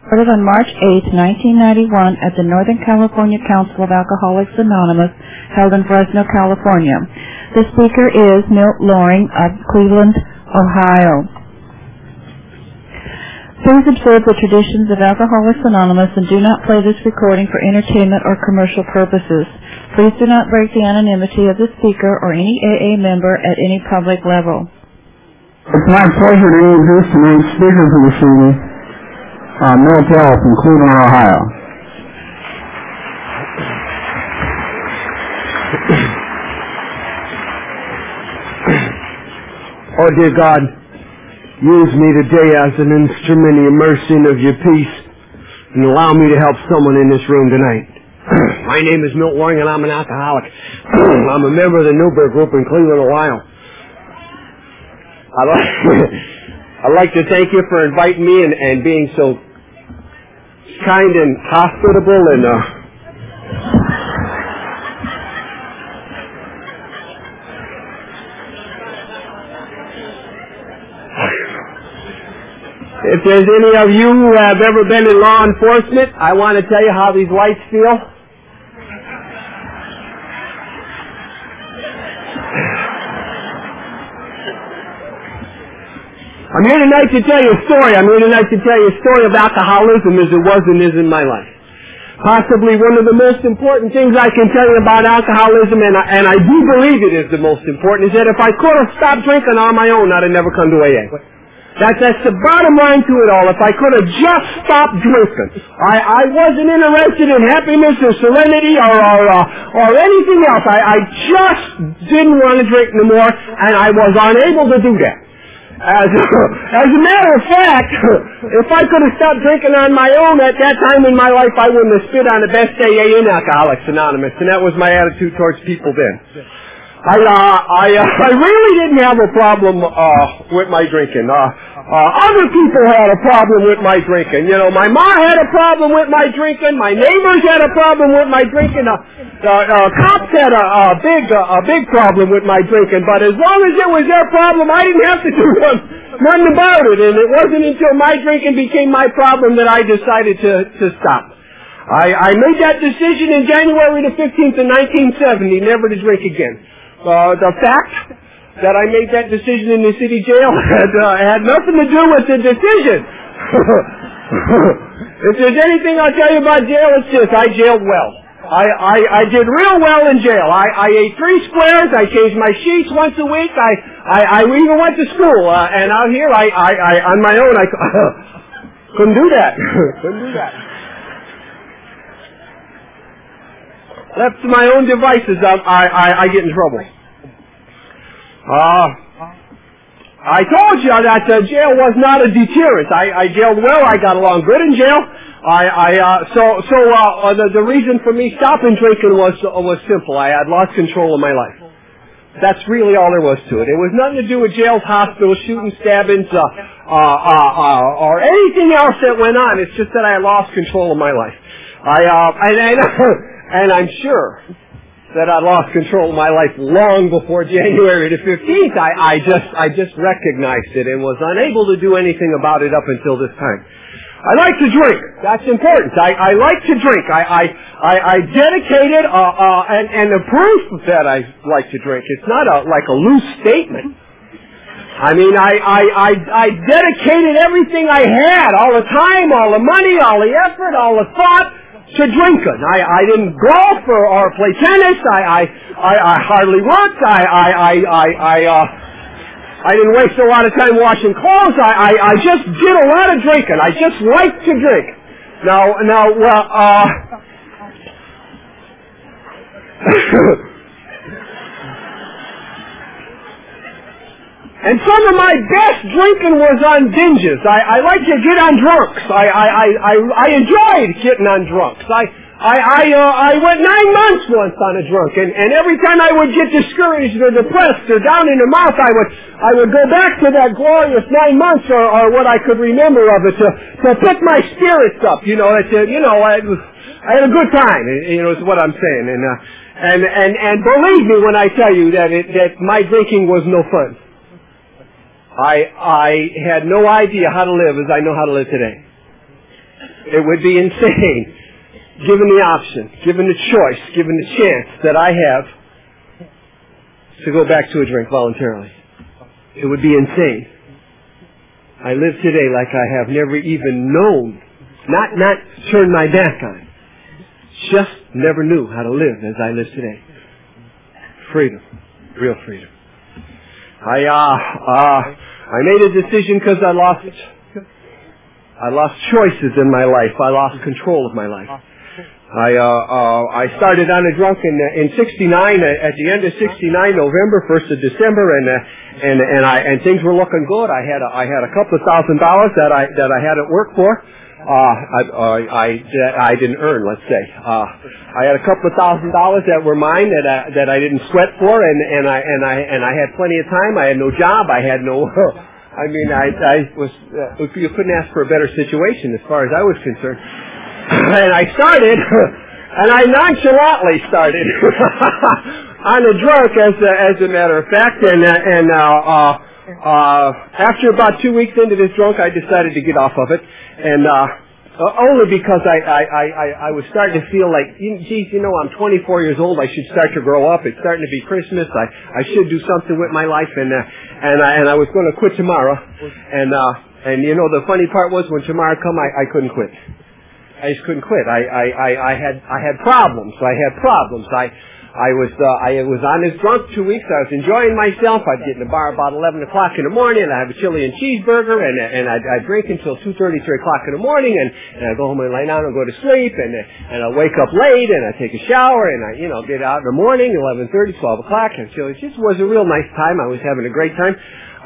Recorded on March 8, 1991 at the Northern California Council of Alcoholics Anonymous, held in Fresno, California. The speaker is Milt Loring of Cleveland, Ohio. Please observe the traditions of Alcoholics Anonymous and do not play this recording for entertainment or commercial purposes. Please do not break the anonymity of the speaker or any AA member at any public level. It's my pleasure to introduce tonight's speaker for this evening, Milt L. from Cleveland, Ohio. Oh, dear God, use me today as an instrument in the immersion of your peace and allow me to help someone in this room tonight. My name is Milt Loring and I'm an alcoholic. I'm a member of the Newberg Group in Cleveland, Ohio. I'd like to thank you for inviting me and being so kind and hospitable and if there's any of you who have ever been in law enforcement, I want to tell you how these lights feel. I'm here tonight to tell you a story. I'm here tonight to tell you a story of alcoholism as it was and is in my life. Possibly one of the most important things I can tell you about alcoholism, and I do believe it is the most important, is that if I could have stopped drinking on my own, I'd have never come to AA. That's the bottom line to it all. If I could have just stopped drinking. I wasn't interested in happiness or serenity or anything else. I just didn't want to drink no more, and I was unable to do that. As a matter of fact, if I could have stopped drinking on my own at that time in my life, I wouldn't have spit on the best AA in Alcoholics Anonymous, and that was my attitude towards people then. I really didn't have a problem with my drinking. Other people had a problem with my drinking. You know, my mom had a problem with my drinking. My neighbors had a problem with my drinking. Cops had a big problem with my drinking. But as long as it was their problem, I didn't have to do nothing about it. And it wasn't until my drinking became my problem that I decided to stop. I made that decision in January the 15th of 1970, never to drink again. The fact that I made that decision in the city jail had nothing to do with the decision. If there's anything I'll tell you about jail, it's this: I jailed well. I did real well in jail. I ate 3 squares. I changed my sheets once a week. I even went to school. And out here, I on my own, I couldn't do that. Couldn't do that. Left to my own devices, I get in trouble. I told you that jail was not a deterrent. I jailed well. I got along good in jail. The reason for me stopping drinking was simple. I had lost control of my life. That's really all there was to it. It was nothing to do with jails, hospitals, shooting, stabbings, or anything else that went on. It's just that I lost control of my life. And I'm sure that I lost control of my life long before January the 15th. I just recognized it and was unable to do anything about it up until this time. I like to drink. That's important. I like to drink. I dedicated, and the proof that I like to drink, it's not like a loose statement. I mean, I dedicated everything I had, all the time, all the money, all the effort, all the thought, to drinking. I didn't golf or play tennis. I hardly worked. I didn't waste a lot of time washing clothes. I just did a lot of drinking. I just liked to drink. And some of my best drinking was on binges. I like to get on drunks. I enjoyed getting on drunks. I went 9 months once on a drunk, and every time I would get discouraged or depressed or down in the mouth, I would go back to that glorious 9 months or what I could remember of it to pick my spirits up. I had a good time. Is what I'm saying. And believe me when I tell you that my drinking was no fun. I had no idea how to live as I know how to live today. It would be insane, given the option, given the choice, given the chance that I have to go back to a drink voluntarily. It would be insane. I live today like I have never even known, not turned my back on, just never knew how to live as I live today. Freedom, real freedom. I made a decision because I lost choices in my life. I lost control of my life. I started on a drunk in '69. At the end of '69, November, 1st of December, and things were looking good. I had a couple of $1,000 that I had at work for. I didn't earn, let's say. I had a couple of $1,000 that were mine that I didn't sweat for, and I had plenty of time. I had no job. I had no. I mean, you couldn't ask for a better situation as far as I was concerned. And I started, and I nonchalantly started on a drunk, as a matter of fact, and after about 2 weeks into this drunk, I decided to get off of it, and only because I was starting to feel like, geez, I'm 24 years old. I should start to grow up. It's starting to be Christmas. I should do something with my life, and I was going to quit tomorrow. And the funny part was when tomorrow come, I couldn't quit. I just couldn't quit. I had problems. I was on this drunk 2 weeks. I was enjoying myself. I'd get in the bar about 11 o'clock in the morning, and I'd have a chili and cheeseburger, and I'd drink until 2:30, 3 o'clock in the morning, and I'd go home and lay down and go to sleep, and I'd wake up late, and I'd take a shower, and I get out in the morning, 11:30, 12 o'clock, and so it just was a real nice time. I was having a great time.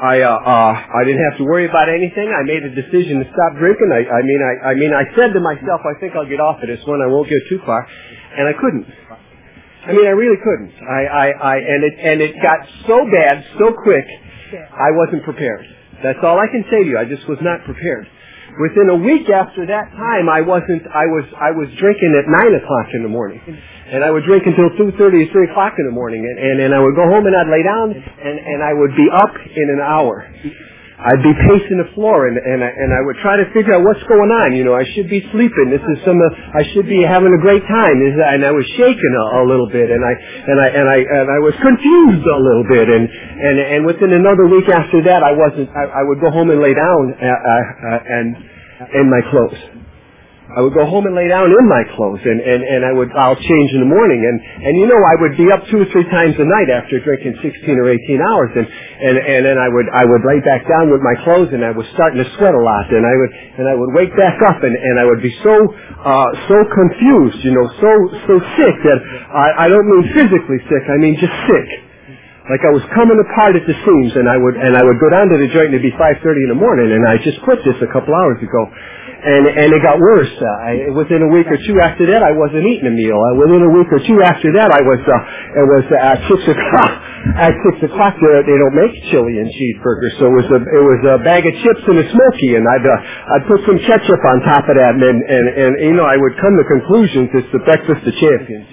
I didn't have to worry about anything. I made a decision to stop drinking. I said to myself, I think I'll get off of this one. I won't get too far, and I couldn't. I really couldn't. And it got so bad, so quick, I wasn't prepared. That's all I can say to you. I just was not prepared. Within a week after that time, I was drinking at 9 o'clock in the morning. And I would drink until 2:30 or 3 o'clock in the morning. And I would go home and I'd lay down and I would be up in an hour. I'd be pacing the floor and I would try to figure out what's going on. I should be sleeping. I should be having a great time. And I was shaking a little bit and I was confused a little bit. And within another week after that, I would go home and lay down and in my clothes. I would go home and lay down in my clothes, and I'll change in the morning, and I would be up 2 or 3 times a night after drinking 16 or 18 hours, and then I would lay back down with my clothes, and I was starting to sweat a lot, and I would wake back up, and I would be so confused, so sick that I don't mean physically sick, I mean just sick. Like I was coming apart at the seams, and I would go down to the joint, and it'd be 5:30 in the morning, and I just quit this a couple hours ago. And it got worse. Within a week or two after that, I wasn't eating a meal. Within a week or two after that, it was at 6 o'clock. At 6 o'clock, they don't make chili and cheeseburgers, so it was a bag of chips and a Smoky, and I'd put some ketchup on top of that, and I would come to conclusions. It's the breakfast of champions,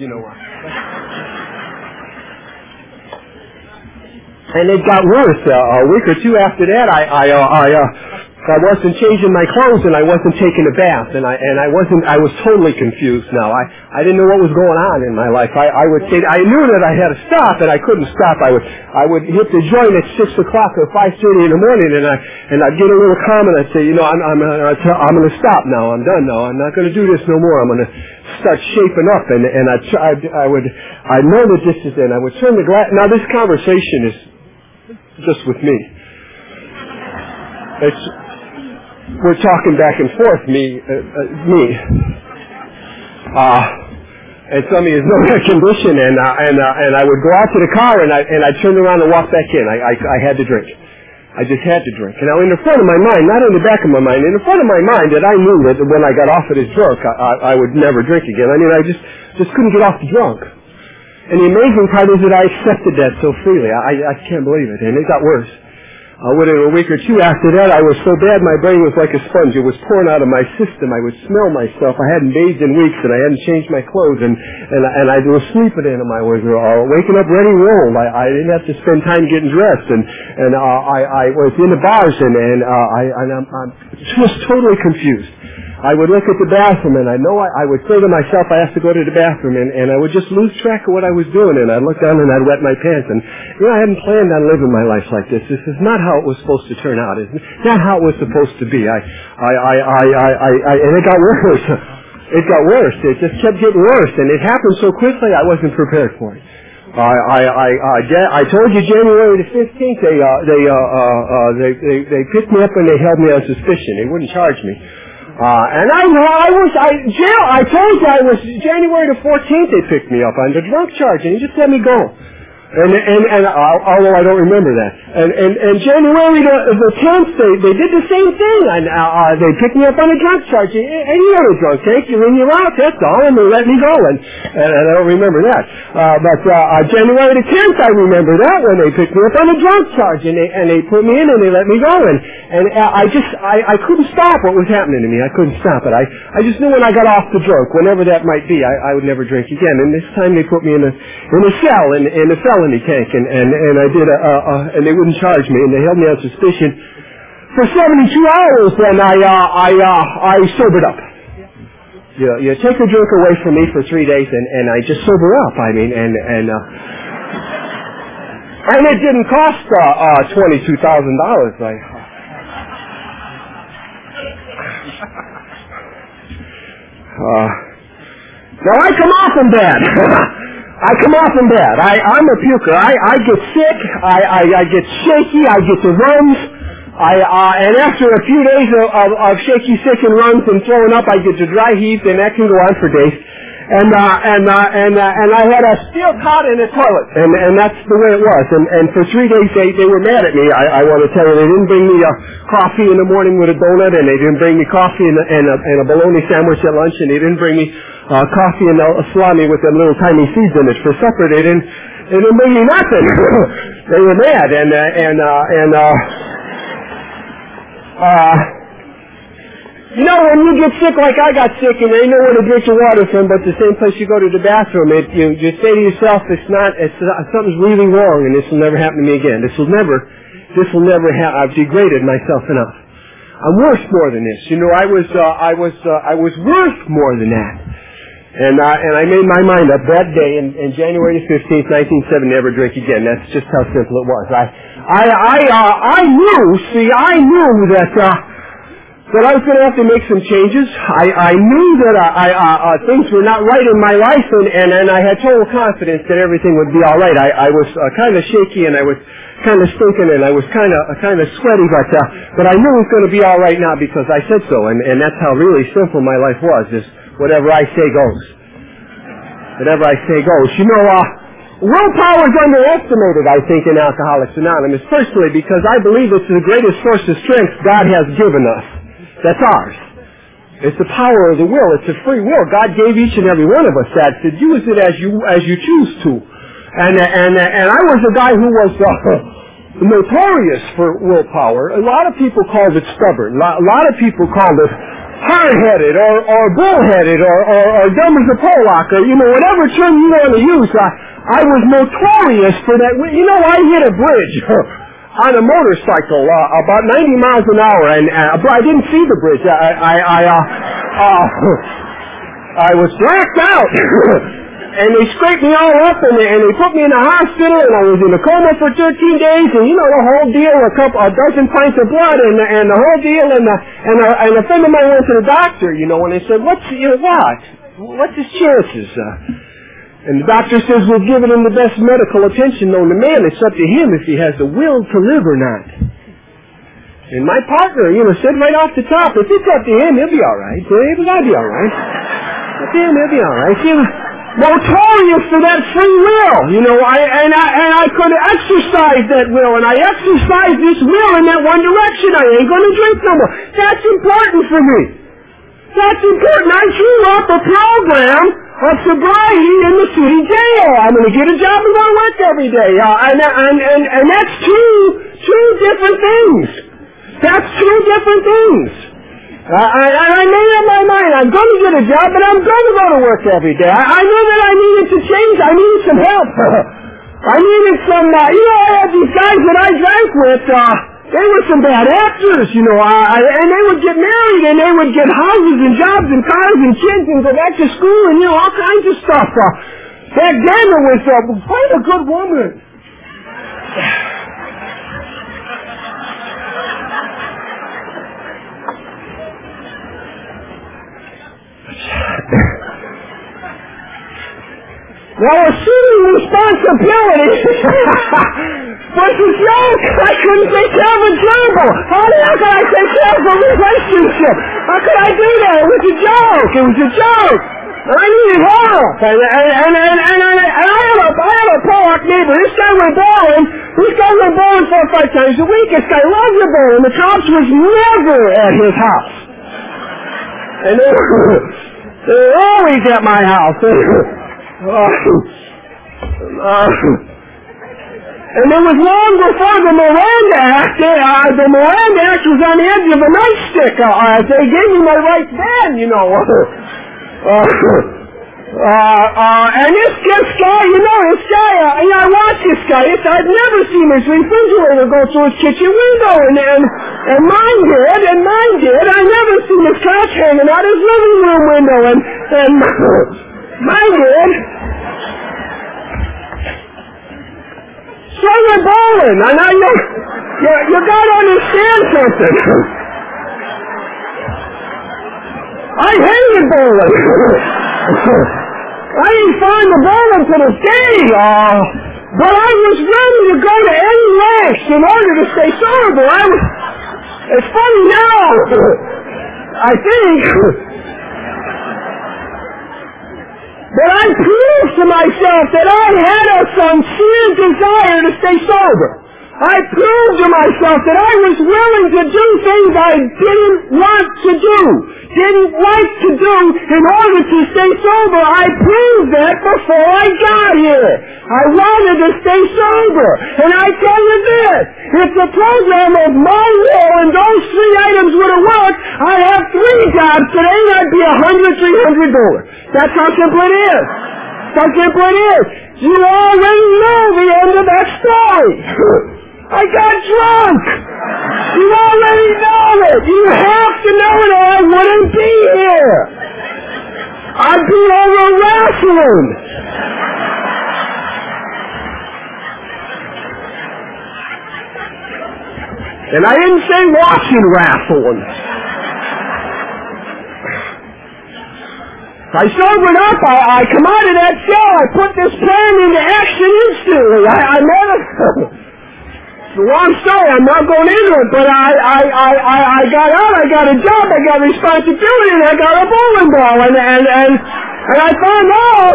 And it got worse. A week or two after that, I wasn't changing my clothes and I wasn't taking a bath, and I was totally confused now. I didn't know what was going on in my life. I knew that I had to stop, and I couldn't stop. I would hit the joint at 6 o'clock or 5:30 in the morning, and I'd get a little calm, and I'd say, I'm going to stop now. I'm done now. I'm not going to do this no more. I'm going to start shaping up, and I know that this is it. I would turn the glass. Now this conversation is just with me. We're talking back and forth, me. And some of you know air condition, and I would go out to the car, and I'd turn around and walk back in. I had to drink. I just had to drink. Now, in the front of my mind, not in the back of my mind, in the front of my mind, that I knew that when I got off of this drunk, I would never drink again. I just couldn't get off the drunk. And the amazing part is that I accepted that so freely. I can't believe it. And it got worse. Within a week or two after that, I was so bad my brain was like a sponge. It was pouring out of my system. I would smell myself. I hadn't bathed in weeks, and I hadn't changed my clothes, and I was sleeping in them. I was waking up ready to roll. I didn't have to spend time getting dressed, and I was in the bars, and I'm just totally confused. I would look at the bathroom, and I know I would say to myself, I have to go to the bathroom, and I would just lose track of what I was doing, and I'd look down and I'd wet my pants, and I hadn't planned on living my life like this. This is not how it was supposed to turn out. It's not how it was supposed to be. And it got worse. It got worse. It just kept getting worse, and it happened so quickly I wasn't prepared for it. I told you January the 15th they picked me up and they held me on suspicion. They wouldn't charge me. And I told you I was January the 14th they picked me up on the drunk charge, and he just let me go. And although I don't remember that. And January the 10th, they did the same thing. And they picked me up on a drunk charge. Any other drunk take, you're in, you're out, that's all, and they let me go. And I don't remember that. But January the 10th, I remember that when they picked me up on a drunk charge. And they put me in and they let me go. And I couldn't stop what was happening to me. I couldn't stop it. I just knew when I got off the drunk, whenever that might be, I would never drink again. And this time they put me in a cell, in a felony tank, and I did and they wouldn't charge me, and they held me on suspicion for 72 hours. Then I sobered up. You take a drink away from me for 3 days, and I just sober up. I mean, and it didn't cost $22,000. Now I come often bad. I come often bad. I'm a puker. I get sick. I get shaky. I get the runs. And after a few days of shaky, sick, and runs and throwing up, I get the dry heave, and that can go on for days. And I had a steel cot in the toilet, and that's the way it was. And for 3 days they were mad at me. I want to tell you, they didn't bring me coffee in the morning with a donut, and they didn't bring me coffee and a bologna sandwich at lunch, and they didn't bring me coffee and a salami with them little tiny seeds in it for supper. They didn't bring me nothing. They were mad, you know, when you get sick like I got sick, and they know where to drink your water from, but the same place you go to the bathroom, you say to yourself, something's really wrong, and this will never happen to me again. This will never I've degraded myself enough. I'm worth more than this. You know, I was worth more than that. And I made my mind up that day in January 15th, 1970, never drink again. That's just how simple it was. I knew that I was going to have to make some changes. I knew that things were not right in my life, and I had total confidence that everything would be all right. I was kind of shaky, and I was kind of stinking, and I was kind of sweaty, but I knew it was going to be all right now because I said so, and that's how really simple my life was. Is whatever I say goes. Whatever I say goes. You know, willpower is underestimated, I think, in Alcoholics Anonymous, personally, because I believe it's the greatest source of strength God has given us. That's ours. It's the power of the will. It's the free will. God gave each and every one of us that to use it as you choose to. And I was a guy who was notorious for willpower. A lot of people called it stubborn. A lot of people called it hard-headed or bull-headed or dumb as a Pollock, or, you know, whatever term you want to use. I was notorious for that. You know, I hit a bridge on a motorcycle about 90 miles an hour, and I didn't see the bridge. I was blacked out. And they scraped me all up, and they put me in the hospital, and I was in a coma for 13 days, and you know the whole deal, a dozen pints of blood, and the whole deal, and a friend of mine went to the doctor, you know, and they said, what's his chances? And the doctor says, we're giving him the best medical attention known to man. It's up to him if he has the will to live or not. And my partner, you know, said right off the top, if it's up to him, he'll be all right. He'll be all right. Up to him, he'll be all right. Notorious for that free will, you know, I could exercise that will, and I exercise this will in that one direction. I ain't going to drink no more. That's important for me. That's important. I drew up a program of sobriety in the city jail. I'm going to get a job and go to work every day. And that's two different things. That's two different things. I made up my mind. I'm going to get a job, but I'm going to go to work every day. I knew that I needed to change. I needed some help. I needed some, I had these guys that I drank with, They were some bad actors, you know, and they would get married, and they would get houses and jobs and cars and kids and go back to school and, you know, all kinds of stuff. Back then there was quite a good woman. Well, assuming responsibility was a joke. I couldn't say careful gerbil. How the hell could I say careful relationship? How could I do that? It was a joke. It was a joke. I needed help. And I have a Pollock neighbor. This guy went bowling. 4 or 5 times a week. This guy loved the bowling. The cops was never at his house. And they were always at my house. And it was long before the Miranda Act. The Miranda Act was on the edge of a nightstick. They gave me my rights then, you know. And this guy, you know, I watched this guy. I'd never seen his refrigerator go through his kitchen window, and mine did. I never seen his couch hanging out his living room window, and mine did. So we're bowling, and you gotta understand something. I hated bowling. I didn't find the bowling to this day, but I was ready to go to any lengths in order to stay sober. It's funny now, I think, but I proved to myself that I had a sincere desire to stay sober. I proved to myself that I was willing to do things I didn't want to do, didn't like to do in order to stay sober. I proved that before I got here. I wanted to stay sober. And I tell you this, if the program of my will and those 3 items would have worked, I'd have 3 jobs today and I'd be $100, $300. That's how simple it is. That's how simple it is. You already know the end of that story. I got drunk. You already know it. You have to know it or I wouldn't be here. I'd be over wrestling. And I didn't say watching wrestling. I sobered up. I come out of that cell. I put this plan into action instantly. I met a... It's a long story. I'm not going into it, but I got out. I got a job. I got responsibility, and I got a bowling ball. And I found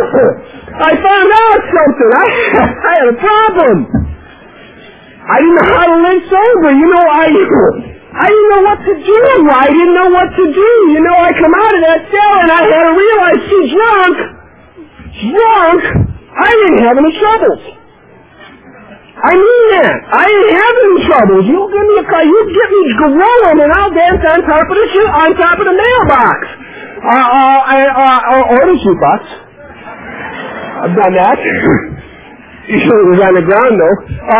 out something. I had a problem. I didn't know how to live sober. You know, I didn't know what to do. I didn't know what to do. You know, I come out of that cell, and I had to realize, see, drunk, I didn't have any troubles. I mean that. I ain't having any troubles. You give me a car, you get me growing, and I'll dance on top of the mailbox. Or the shoebox. I've done that. Usually it was on the ground, though.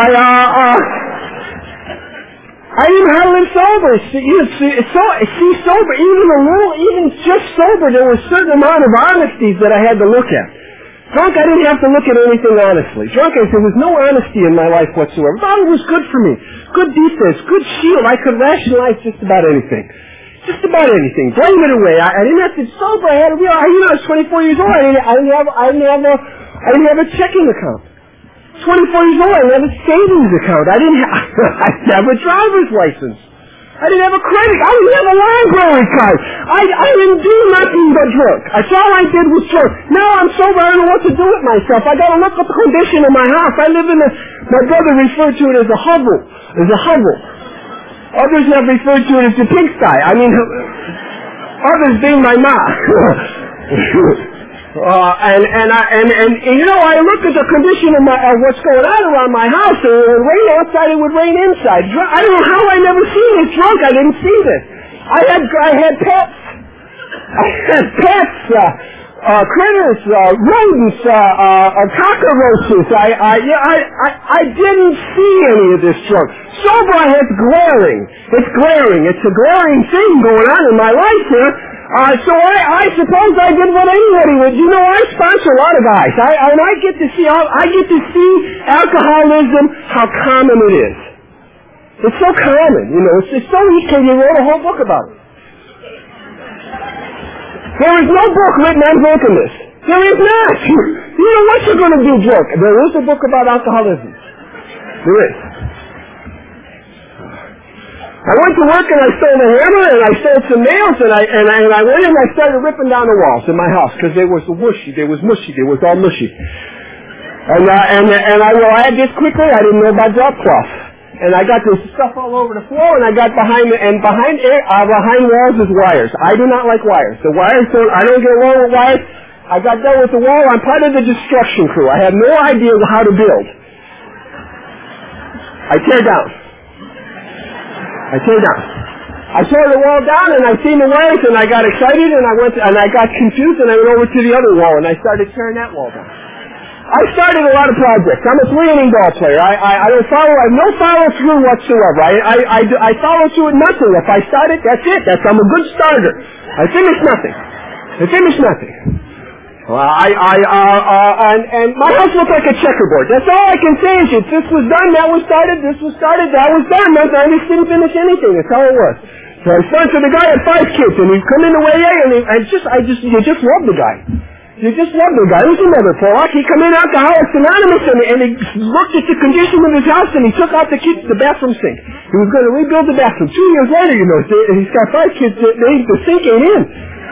I didn't know how to live sober. See, sober, even just sober, there was a certain amount of honesties that I had to look at. Drunk, I didn't have to look at anything honestly. Drunk, there was no honesty in my life whatsoever. Bottle was good for me. Good defense, good shield. I could rationalize just about anything. Just about anything. Blame it away. I didn't have to sober. I had to realize, I was 24 years old. I didn't have a checking account. 24 years old, I didn't have a savings account. I didn't have a driver's license. I didn't have a credit. I didn't have a library card. I didn't do nothing but drink. That's all I did was drink. Now I'm sober. I don't know what to do with myself. I got to look at the condition of my house. I live in my brother referred to it as a hovel. Others have referred to it as a pigsty. I mean, others being my mom. And you know, I looked at the condition of what's going on around my house. It would rain outside, it would rain inside. I don't know how I never seen this drunk. I didn't see this. I had pets. critters, rodents, cockroaches. I didn't see any of this junk. Sober, it's glaring. It's glaring. It's a glaring thing going on in my life here. So I suppose I did what anybody would. You know, I sponsor a lot of guys. I get to see alcoholism, how common it is. It's so common, you know. It's so easy. You wrote a whole book about it. There is no book written on drunkenness. There is not. You know what you're going to do drunk. There is a book about alcoholism. There is. I went to work and I stole a hammer and I stole some nails and I went in and I started ripping down the walls in my house because they was mushy. They was all mushy. And I did this quickly. I didn't know about drop cloth. And I got this stuff all over the floor, and I got behind walls is wires. I do not like wires. The wires I don't get along with wires. I got done with the wall. I'm part of the destruction crew. I have no idea how to build. I tear down. I tore the wall down, and I seen the wires, and I got excited, and I got confused, and I went over to the other wall, and I started tearing that wall down. I started a lot of projects. I'm a three-inning ball player. I have no follow-through whatsoever. I follow through with nothing. If I start it, that's it. I'm a good starter. I finish nothing. Well, and my house looked like a checkerboard. That's all I can say is this was done, that was started, this was started, that was done. I just didn't finish anything. That's all it was. So I sponsored the guy had 5 kids, and he'd come in the way and you just love the guy. You just love the guy. He was another Pollock. He come in Alcoholics Anonymous and he looked at the condition of his house and he took out the bathroom sink. He was going to rebuild the bathroom. 2 years later, you know, he's got 5 kids. The sink ain't in.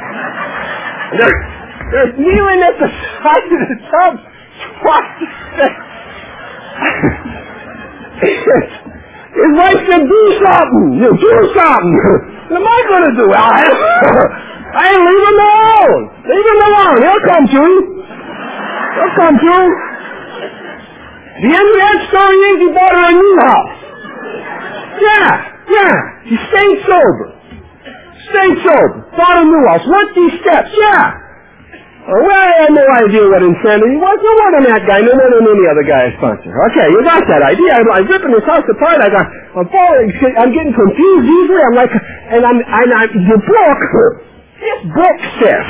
They're kneeling at the side of the tub. His wife said, do something. You do something. What am I going to do? I leave him alone. Leave him alone. He'll come to. The end of that story is he bought her a new house. Yeah. He stayed sober. Bought a new house. Worked these steps. Yeah. Well, I had no idea what insanity was. No more than that guy. No more than any other guy I sponsor. Okay, you got that idea. I'm ripping this house apart. I'm getting confused easily. This book says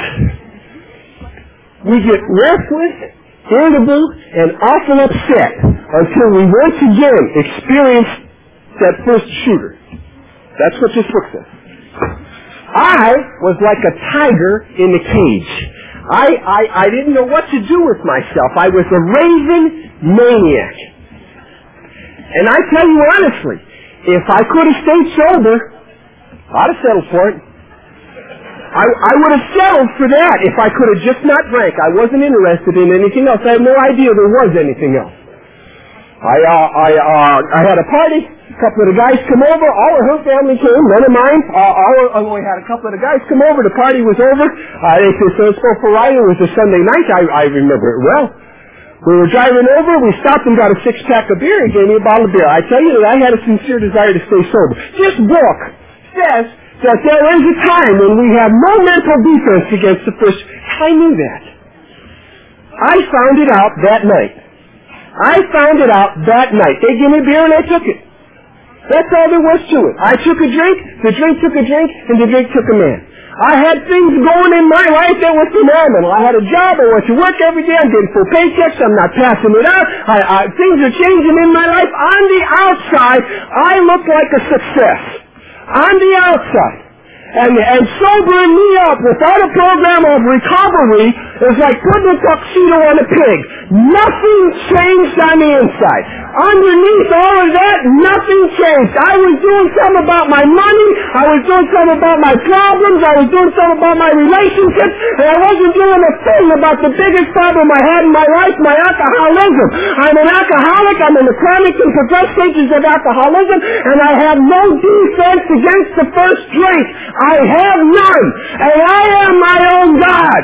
we get restless, irritable, and often upset until we once again experience that first shooter. That's what this book says. I was like a tiger in the cage. I didn't know what to do with myself. I was a raving maniac. And I tell you honestly, if I could have stayed sober, I'd have settled for it. I would have settled for that if I could have just not drank. I wasn't interested in anything else. I had no idea there was anything else. I had a party. A couple of the guys come over. All of her family came, none of mine. We had a couple of the guys come over. The party was over. They said, so let's go for a ride. It was a Sunday night. I remember it well. We were driving over. We stopped and got a 6-pack of beer. He gave me a bottle of beer. I tell you that I had a sincere desire to stay sober. This book says that there is a time when we have no mental defense against the first. I knew that. I found it out that night. They gave me beer and I took it. That's all there was to it. I took a drink, the drink took a drink, and the drink took a man. I had things going in my life that were phenomenal. I had a job, I went to work every day, I'm getting full paychecks, I'm not passing it out. Things are changing in my life. On the outside, I look like a success. On the outside. And sobering me up without a program of recovery is like putting a tuxedo on a pig. Nothing changed on the inside. Underneath all of that, nothing changed. I was doing something about my money. I was doing something about my problems. I was doing something about my relationships. And I wasn't doing a thing about the biggest problem I had in my life, my alcoholism. I'm an alcoholic. I'm in the chronic and progressed stages of alcoholism. And I have no defense against the first drink. I have none. And I am my own God.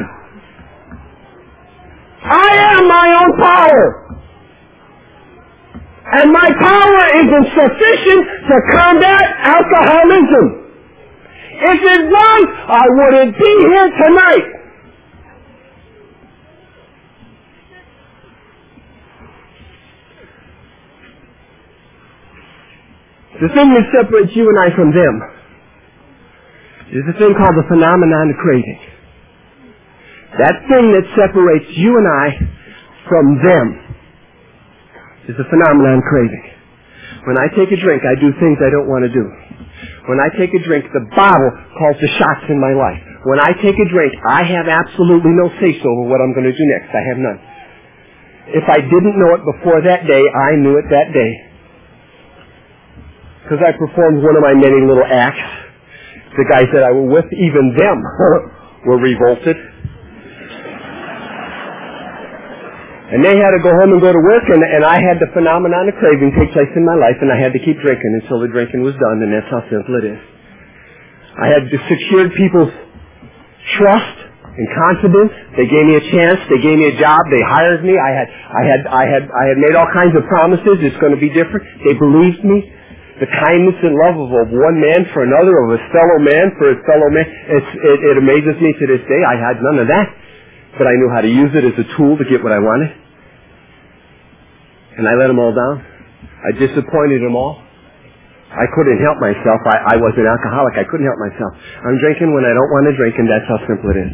I am my own power. And my power isn't sufficient to combat alcoholism. If it was, I wouldn't be here tonight. The thing that separates you and I from them is a thing called the phenomenon of craving. That thing that separates you and I from them is the phenomenon of craving. When I take a drink, I do things I don't want to do. When I take a drink, the bottle calls the shots in my life. When I take a drink, I have absolutely no say-so over what I'm going to do next. I have none. If I didn't know it before that day, I knew it that day. Because I performed one of my many little acts. The guys that I were with, even them, were revolted. And they had to go home and go to work, and I had the phenomenon of craving take place in my life, and I had to keep drinking until the drinking was done, and that's how simple it is. I had secured people's trust and confidence. They gave me a chance. They gave me a job. They hired me. I had made all kinds of promises. It's going to be different. They believed me. The kindness and love of one man for another, of his fellow man for his fellow man. It amazes me to this day. I had none of that. But I knew how to use it as a tool to get what I wanted. And I let them all down. I disappointed them all. I couldn't help myself. I was an alcoholic. I couldn't help myself. I'm drinking when I don't want to drink, and that's how simple it is.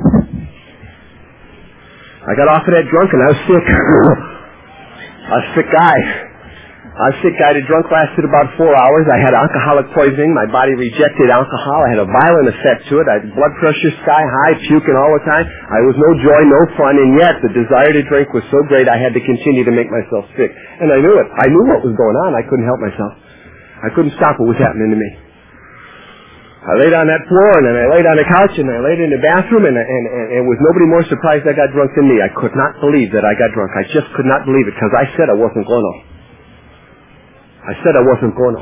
I got off of that drunk, and I was sick. I was a sick guy. I was a sick guy. The drunk lasted about 4 hours. I had alcoholic poisoning. My body rejected alcohol. I had a violent effect to it. I had blood pressure sky high, puking all the time. I was no joy, no fun, and yet the desire to drink was so great I had to continue to make myself sick. And I knew it. I knew what was going on. I couldn't help myself. I couldn't stop what was happening to me. I laid on that floor, and then I laid on the couch, and I laid in the bathroom, and was nobody more surprised I got drunk than me. I could not believe that I got drunk. I just could not believe it, because I said I wasn't going to. I said I wasn't going to.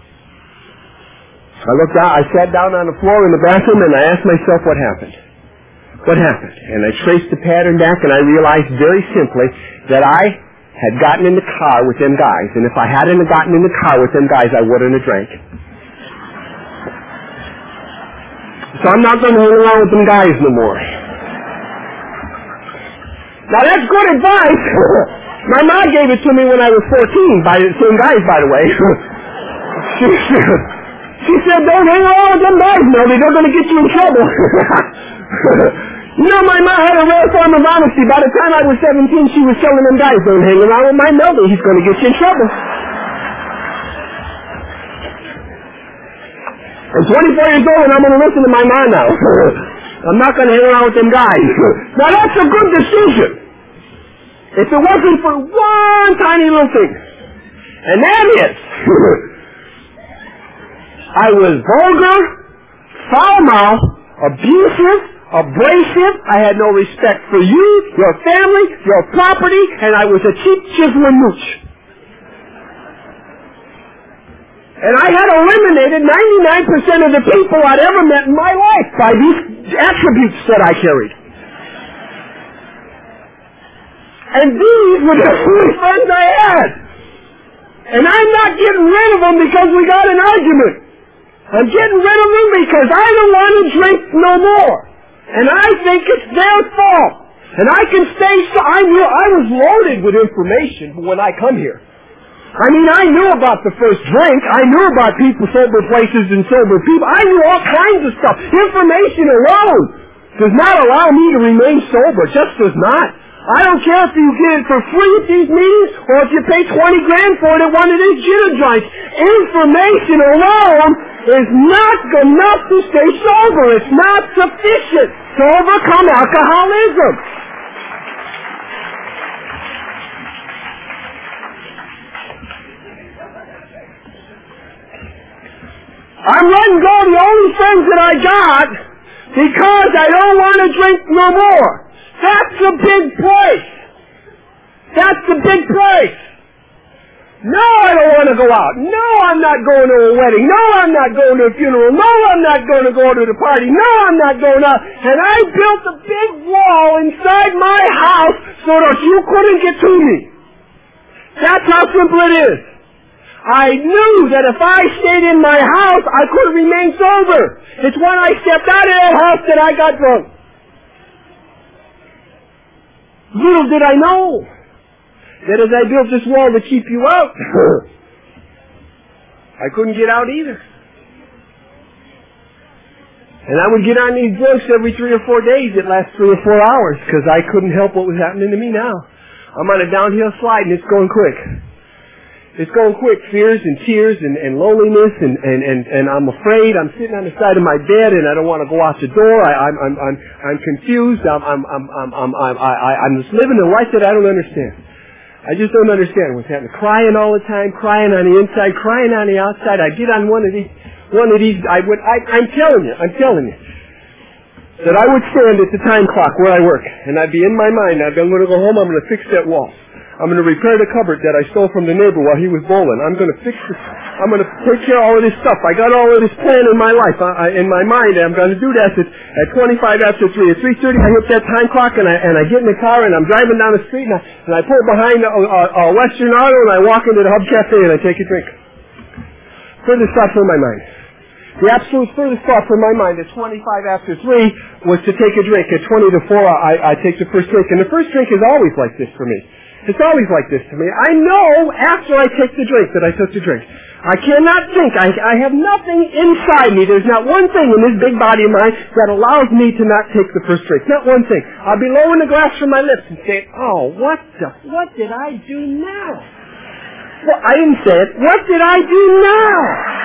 I looked out, I sat down on the floor in the bathroom, and I asked myself what happened. What happened? And I traced the pattern back, and I realized very simply that I had gotten in the car with them guys, and if I hadn't gotten in the car with them guys, I wouldn't have drank. So I'm not going to hang around with them guys no more. Now that's good advice. My mom gave it to me when I was 14 by the same guys, by the way. She said, don't hang around with them guys, Melody. They're going to get you in trouble. You know, my mom had a rare form of honesty. By the time I was 17, she was telling them guys, don't hang around with my Melody. He's going to get you in trouble. I'm 24 years old, and I'm going to listen to my mom now. I'm not going to hang around with them guys. Now, that's a good decision. If it wasn't for one tiny little thing, and that is, I was vulgar, foul-mouthed, abusive, abrasive. I had no respect for you, your family, your property, and I was a cheap chiseling mooch. And I had eliminated 99% of the people I'd ever met in my life by these attributes that I carried. And these were the only friends I had. And I'm not getting rid of them because we got an argument. I'm getting rid of them because I don't want to drink no more. And I think it's their fault. And I can stay so I was loaded with information when I come here. I mean, I knew about the first drink. I knew about people, sober places and sober people. I knew all kinds of stuff. Information alone does not allow me to remain sober. It just does not. I don't care if you get it for free at these meetings or if you pay $20,000 for it at one of these jitter joints. Information alone is not enough to stay sober. It's not sufficient to overcome alcoholism. I'm letting go of the only friends that I got because I don't want to drink no more. That's a big price. That's a big price. No, I don't want to go out. No, I'm not going to a wedding. No, I'm not going to a funeral. No, I'm not going to go to the party. No, I'm not going out. And I built a big wall inside my house so that you couldn't get to me. That's how simple it is. I knew that if I stayed in my house, I could remain sober. It's when I stepped out of that house that I got drunk. Little did I know that as I built this wall to keep you out, I couldn't get out either. And I would get on these drugs every 3 or 4 days. It lasts 3 or 4 hours because I couldn't help what was happening to me now. I'm on a downhill slide and it's going quick. It's going quick. Fears and tears and loneliness and I'm afraid. I'm sitting on the side of my bed and I don't want to go out the door. I'm confused. I'm just living a life that I don't understand. I just don't understand what's happening. Crying all the time, crying on the inside, crying on the outside. I get on one of these. I'm telling you, that I would stand at the time clock where I work, and I'd be in my mind, I'm going to go home, I'm going to fix that wall. I'm going to repair the cupboard that I stole from the neighbor while he was bowling. I'm going to fix this. I'm going to take care of all of this stuff. I got all of this plan in my life, in my mind, and I'm going to do that at 25 after 3. At 3:30, I hit that time clock, and I get in the car, and I'm driving down the street, and I pull behind a Western Auto, and I walk into the Hub Cafe, and I take a drink. Furthest thought from my mind. The absolute furthest thought from my mind at 25 after 3 was to take a drink. At 20 to 4, I take the first drink. And the first drink is always like this for me. It's always like this to me. I know after I take the drink that I took the drink. I cannot think. I have nothing inside me. There's not one thing in this big body of mine that allows me to not take the first drink. Not one thing. I'll be lowering the glass from my lips and saying, oh, what did I do now? Well, I didn't say it. What did I do now?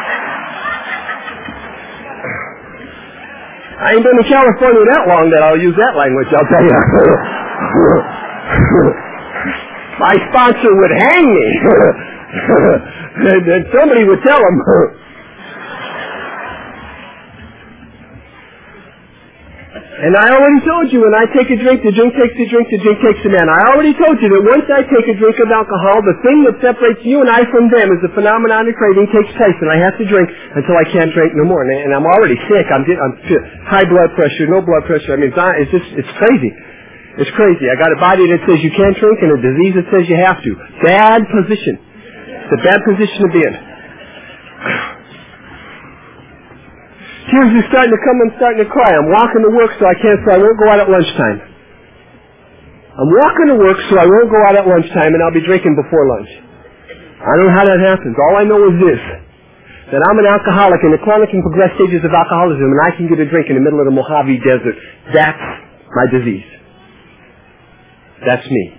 I ain't been in California that long that I'll use that language, I'll tell you. My sponsor would hang me. And somebody would tell him. And I already told you, when I take a drink, the drink takes the drink, the drink takes the man. I already told you that once I take a drink of alcohol, the thing that separates you and I from them is the phenomenon of craving takes place, and I have to drink until I can't drink no more. And I'm already sick. I'm high blood pressure, no blood pressure. I mean, it's crazy. It's crazy. I got a body that says you can't drink and a disease that says you have to. Bad position. It's a bad position to be in. Tears are starting to come, I'm starting to cry. I'm walking to work so I won't go out at lunchtime. I'm walking to work so I won't go out at lunchtime, and I'll be drinking before lunch. I don't know how that happens. All I know is this, that I'm an alcoholic in the chronic and progressed stages of alcoholism, and I can get a drink in the middle of the Mojave Desert. That's my disease. That's me.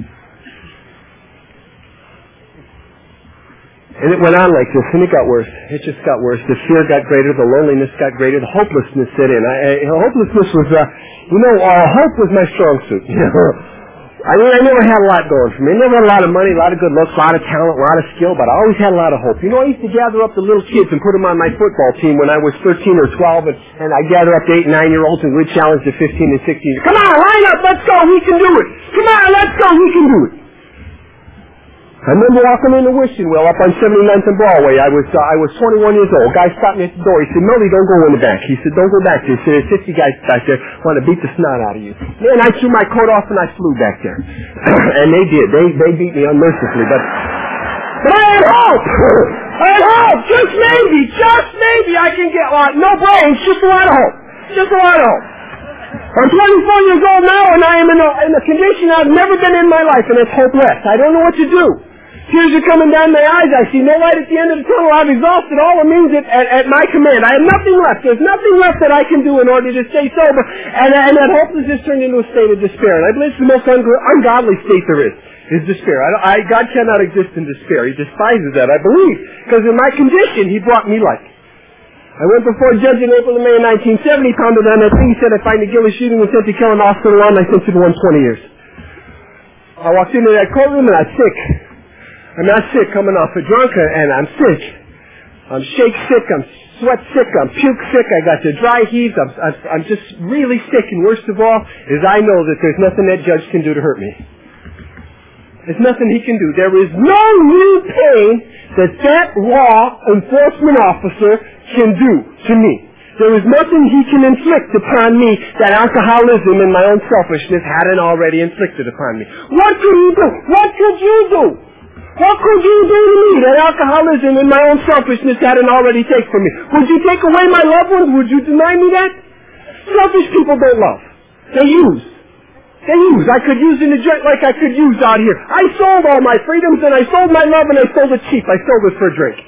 And it went on like this, and it got worse. It just got worse. The fear got greater, the loneliness got greater, the hopelessness set in. Hopelessness was, hope was my strong suit. I mean, I never had a lot going for me. I never had a lot of money, a lot of good looks, a lot of talent, a lot of skill, but I always had a lot of hope. You know, I used to gather up the little kids and put them on my football team when I was 13 or 12, and I'd gather up the 8 and 9-year-olds and we'd challenge the 15 and 16. Come on, line up, let's go, we can do it. Come on, let's go, we can do it. I remember walking in the wishing well up on 79th and Broadway. I was 21 years old. A guy stopped me at the door. He said, Millie, don't go in the back. He said, don't go back there. He said, there's 50 guys back there want to beat the snot out of you. Man, I threw my coat off and I flew back there. And they did. They beat me unmercifully. But I had hope. I had hope. Just maybe I can get no brains, just a lot of hope. Just a lot of hope. I'm 24 years old now, and I am in a condition I've never been in my life, and it's hopeless. I don't know what to do. Tears are coming down my eyes. I see no light at the end of the tunnel. I've exhausted all the means at my command. I have nothing left. There's nothing left that I can do in order to stay sober. And that hopelessness turned into a state of despair. And I believe it's the most ungodly state there is despair. God cannot exist in despair. He despises that, I believe. Because in my condition, He brought me life. I went before a judge in April and May of 1970, pounded on that thing. He said, I find the guilty shooting intent to kill an officer alone. I sentenced him to 120 years. I walked into that courtroom and I was sick. I'm not sick coming off a drunk, and I'm sick. I'm shake sick, I'm sweat sick, I'm puke sick, I got the dry heaves, I'm just really sick, and worst of all is I know that there's nothing that judge can do to hurt me. There's nothing he can do. There is no new pain that law enforcement officer can do to me. There is nothing he can inflict upon me that alcoholism and my own selfishness hadn't already inflicted upon me. What could he do? What could you do? What could you do to me that alcoholism and my own selfishness hadn't already taken from me? Would you take away my loved ones? Would you deny me that? Selfish people don't love. They use. I could use in the jet like I could use out here. I sold all my freedoms and I sold my love and I sold it cheap. I sold it for a drink.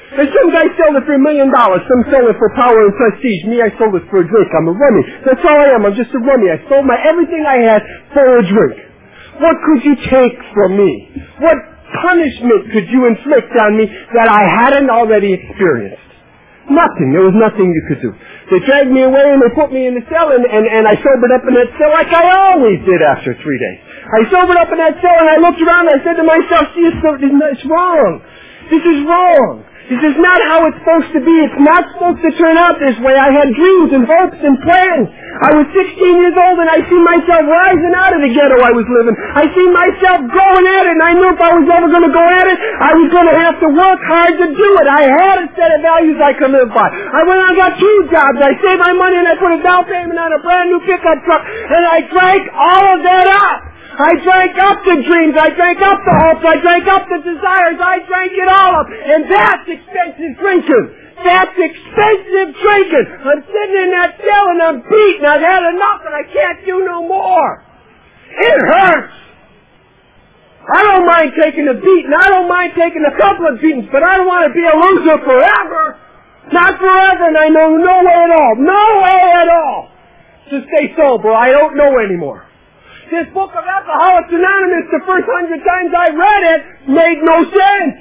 And some guys sold it for $1 million. Some sold it for power and prestige. Me, I sold it for a drink. I'm a rummy. That's all I am. I'm just a rummy. I sold everything I had for a drink. What could you take from me? What punishment could you inflict on me that I hadn't already experienced? Nothing. There was nothing you could do. They dragged me away and they put me in the cell and I sobered up in that cell like I always did after 3 days. I sobered up in that cell and I looked around and I said to myself, see, it's wrong. This is wrong. This is not how it's supposed to be. It's not supposed to turn out this way. I had dreams and hopes and plans. I was 16 years old and I see myself rising out of the ghetto I was living. I see myself going at it, and I knew if I was ever going to go at it, I was going to have to work hard to do it. I had a set of values I could live by. I went and got 2 jobs. I saved my money and I put a down payment on a brand new pickup truck, and I drank all of that up. I drank up the dreams. I drank up the hopes. I drank up the desires. I drank it all up. And that's expensive drinking. That's expensive drinking. I'm sitting in that cell and I'm beaten. I've had enough and I can't do no more. It hurts. I don't mind taking a beating. I don't mind taking a couple of beatings, but I don't want to be a loser forever. Not forever, and I know no way at all. No way at all to stay sober. I don't know anymore. This book of Alcoholics Anonymous, the first 100 times I read it, made no sense.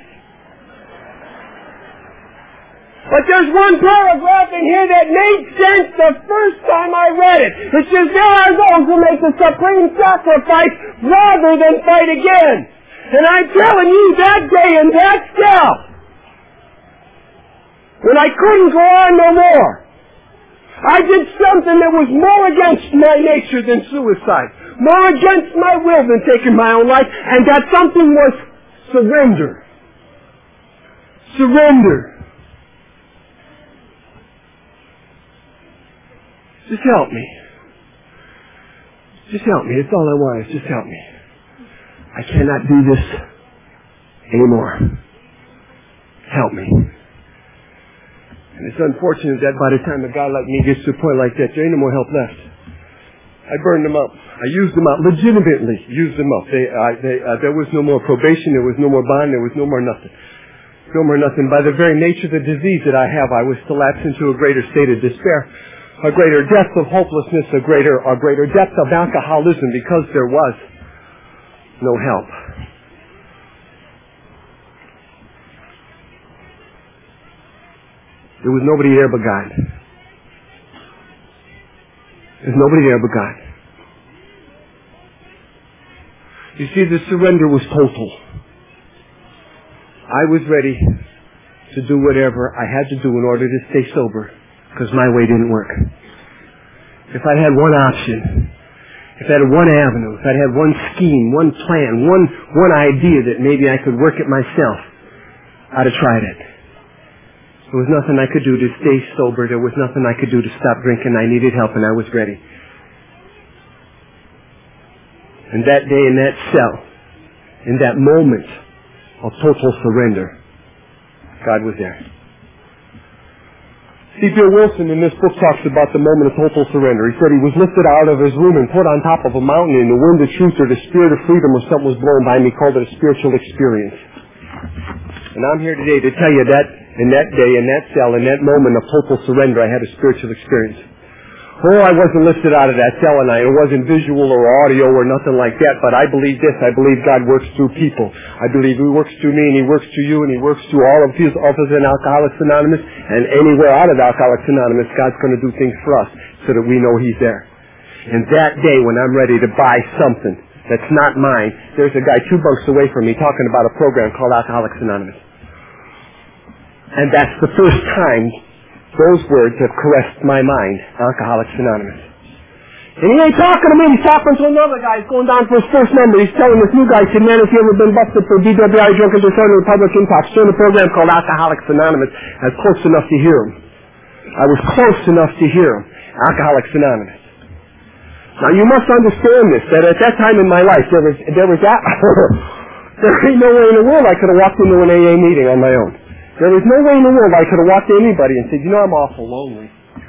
But there's one paragraph in here that made sense the first time I read it. It says, there are those who make the supreme sacrifice rather than fight again. And I'm telling you, that day in that cell, when I couldn't go on no more, I did something that was more against my nature than suicide. More against my will than taking my own life, and that something was surrender. Surrender. Just help me. Just help me. That's all I want is just help me. I cannot do this anymore. Help me. And it's unfortunate that by the time a guy like me gets to a point like that, there ain't no more help left. I burned them up. I used them up, legitimately used them up. There was no more probation, there was no more bond, there was no more nothing. No more nothing. By the very nature of the disease that I have, I was to lapse into a greater state of despair, a greater depth of hopelessness, a greater depth of alcoholism because there was no help. There was nobody there but God. There's nobody there but God. You see, the surrender was total. I was ready to do whatever I had to do in order to stay sober, because my way didn't work. If I had one option, if I had one avenue, if I had one scheme, one plan, one idea that maybe I could work it myself, I'd have tried it. There was nothing I could do to stay sober. There was nothing I could do to stop drinking. I needed help, and I was ready. And that day in that cell, in that moment of total surrender, God was there. See, Bill Wilson in this book talks about the moment of total surrender. He said he was lifted out of his room and put on top of a mountain, and the wind of truth or the spirit of freedom or something was blown by him. He called it a spiritual experience. And I'm here today to tell you that in that day, in that cell, in that moment of total surrender, I had a spiritual experience. Oh, I wasn't lifted out of that cell, and it wasn't visual or audio or nothing like that, but I believe this. I believe God works through people. I believe He works through me, and He works through you, and He works through all of His officers in Alcoholics Anonymous, and anywhere out of Alcoholics Anonymous, God's going to do things for us so that we know He's there. And that day when I'm ready to buy something that's not mine, there's a guy 2 bunks away from me talking about a program called Alcoholics Anonymous. And that's the first time those words have caressed my mind, Alcoholics Anonymous. And he ain't talking to me, he's talking to another guy. He's going down for his first number. He's telling this new guy, he said, man, if you ever been busted for DWI, drunken disorder, and public impact, join a program called Alcoholics Anonymous. I was close enough to hear him. I was close enough to hear him. Alcoholics Anonymous. Now you must understand this, that at that time in my life, there was that, there ain't no way in the world I could have walked into an AA meeting on my own. There was no way in the world I could have walked to anybody and said, you know, I'm awful lonely.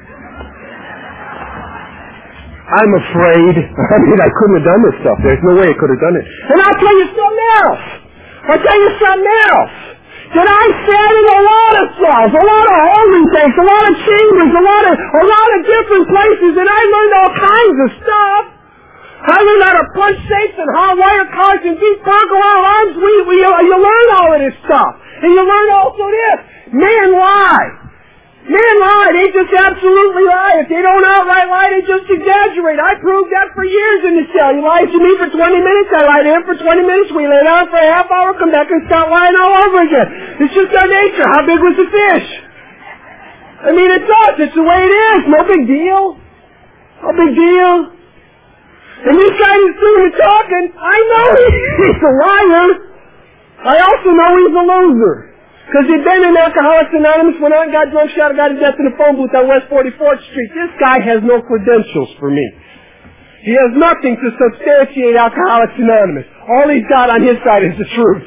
I'm afraid. I mean, I couldn't have done this stuff. There's no way I could have done it. And I'll tell you something else. that I sat in a lot of cells, a lot of holding tanks, a lot of chambers, a lot of different places, and I learned all kinds of stuff. I learned how to punch safes and hotwire cars and beat burglar alarms. You learn all of this stuff. And you learn also this. Men lie. Men lie. They just absolutely lie. If they don't outright lie, they just exaggerate. I proved that for years in the cell. You lie to me for 20 minutes, I lie to him for 20 minutes, we lay down for a half hour, come back and start lying all over again. It's just our nature. How big was the fish? I mean, it's us. It's the way it is. No big deal. No big deal. And this guy is doing the talking. I know he's a liar. I also know he's a loser. Because he'd been in Alcoholics Anonymous, went out and got drunk, shot a guy to death in a phone booth on West 44th Street. This guy has no credentials for me. He has nothing to substantiate Alcoholics Anonymous. All he's got on his side is the truth.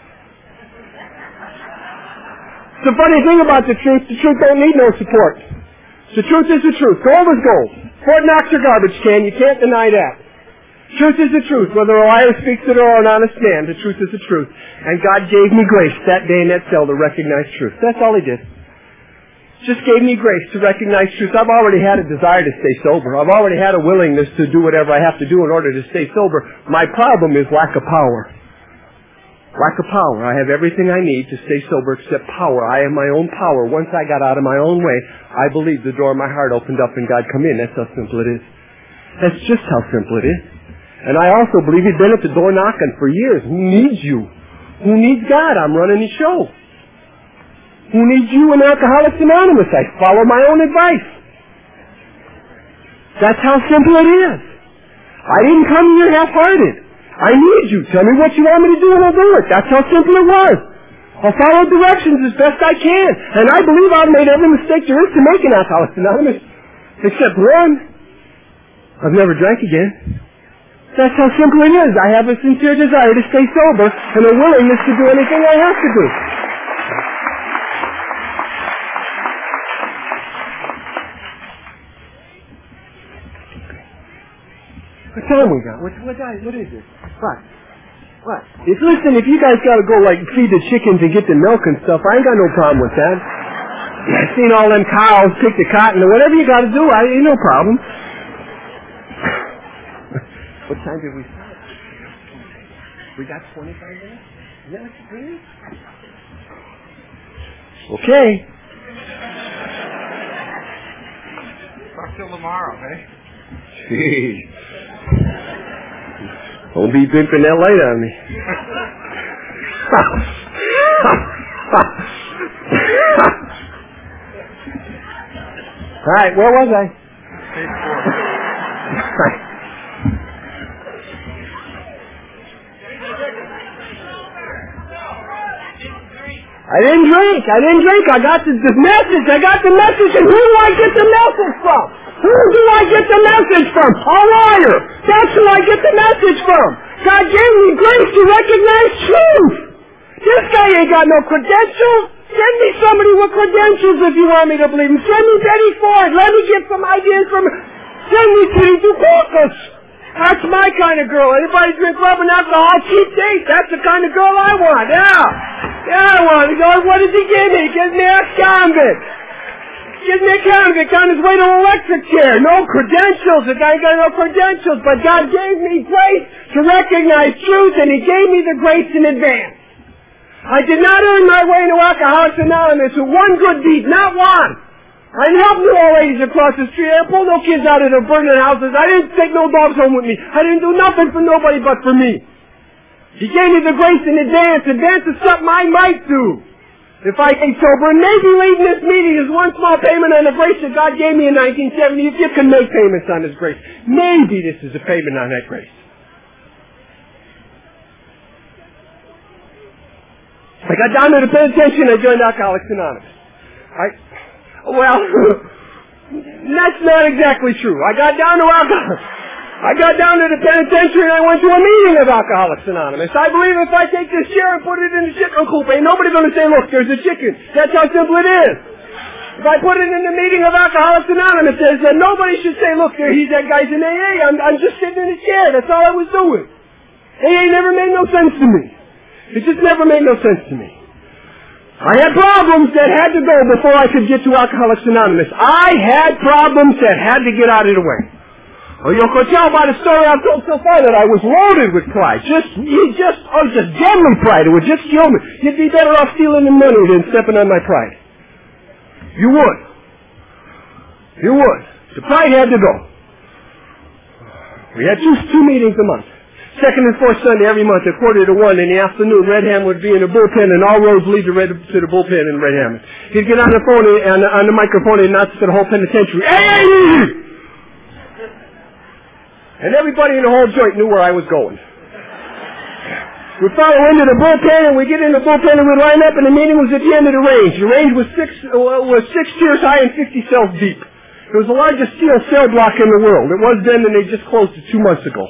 The funny thing about the truth don't need no support. The truth is the truth. Gold is gold. Fort Knox or garbage can, you can't deny that. Truth is the truth. Whether a liar speaks it or an honest man, the truth is the truth. And God gave me grace that day in that cell to recognize truth. That's all He did. Just gave me grace to recognize truth. I've already had a desire to stay sober. I've already had a willingness to do whatever I have to do in order to stay sober. My problem is lack of power. Lack of power. I have everything I need to stay sober except power. I have my own power. Once I got out of my own way, I believe the door of my heart opened up and God come in. That's how simple it is. That's just how simple it is. And I also believe He's been at the door knocking for years. Who needs you? Who needs God? I'm running the show. Who needs you in Alcoholics Anonymous? I follow my own advice. That's how simple it is. I didn't come here half-hearted. I need you. Tell me what you want me to do and I'll do it. That's how simple it was. I'll follow directions as best I can. And I believe I've made every mistake there is to make in Alcoholics Anonymous. Except one. I've never drank again. That's how simple it is. I have a sincere desire to stay sober and a willingness to do anything I have to do. What time we got? What is it? What? Listen, if you guys gotta go like feed the chickens and get the milk and stuff, I ain't got no problem with that. I've seen all them cows pick the cotton or whatever you gotta do, ain't no problem. What time did we start? We got 25 minutes? Is that what you think? Okay. Talk till tomorrow, eh? Gee. Don't be dipping that light on me. All right, where was I? Page 4. I didn't drink. I got the message. And who do I get the message from? Who do I get the message from? A liar. That's who I get the message from. God gave me grace to recognize truth. This guy ain't got no credentials. Send me somebody with credentials if you want me to believe him. Send me Betty Ford. Let me get some ideas from her. Send me Kitty Dukakis. That's my kind of girl. Anybody drink rub and alcohol, cheap date. That's the kind of girl I want. Yeah, I want. He goes, what does he give me? He gives me a convict. Gives me a convict on his way to an electric chair. No credentials. The guy got no credentials. But God gave me grace to recognize truth, and He gave me the grace in advance. I did not earn my way to Alcoholics Anonymous with one good deed, not one. I didn't help no old ladies across the street. I pulled no kids out of their burning houses. I didn't take no dogs home with me. I didn't do nothing for nobody but for me. He gave me the grace in advance. Advance is something I might do if I get sober. And maybe leaving this meeting is one small payment on the grace that God gave me in 1970. If you can make payments on His grace, maybe this is a payment on that grace. I got down to the penitentiary and I joined Alcoholics Anonymous. Well, that's not exactly true. I got down to the penitentiary and I went to a meeting of Alcoholics Anonymous. I believe if I take this chair and put it in the chicken coop, ain't nobody going to say, look, there's a chicken. That's how simple it is. If I put it in the meeting of Alcoholics Anonymous, then nobody should say, look, that guy's in AA. I'm just sitting in a chair. That's all I was doing. AA never made no sense to me. It just never made no sense to me. I had problems that had to go before I could get to Alcoholics Anonymous. I had problems that had to get out of the way. Well, you could tell by the story I've told so far that I was loaded with pride. Just deadly pride. It would just kill me. You'd be better off stealing the money than stepping on my pride. You would. You would. The pride had to go. We had two meetings a month. Second and fourth Sunday every month at 1:45 in the afternoon. Red Ham would be in the bullpen, and all roads lead to the bullpen in Red Ham. He'd get on the phone on the microphone and announce to the whole penitentiary, "Hey!" And everybody in the whole joint knew where I was going. We'd follow into the bullpen, and we'd get in the bullpen, and we'd line up, and the meeting was at the end of the range. The range was six tiers high and 50 cells deep. It was the largest steel cell block in the world. It was then, and they just closed it 2 months ago.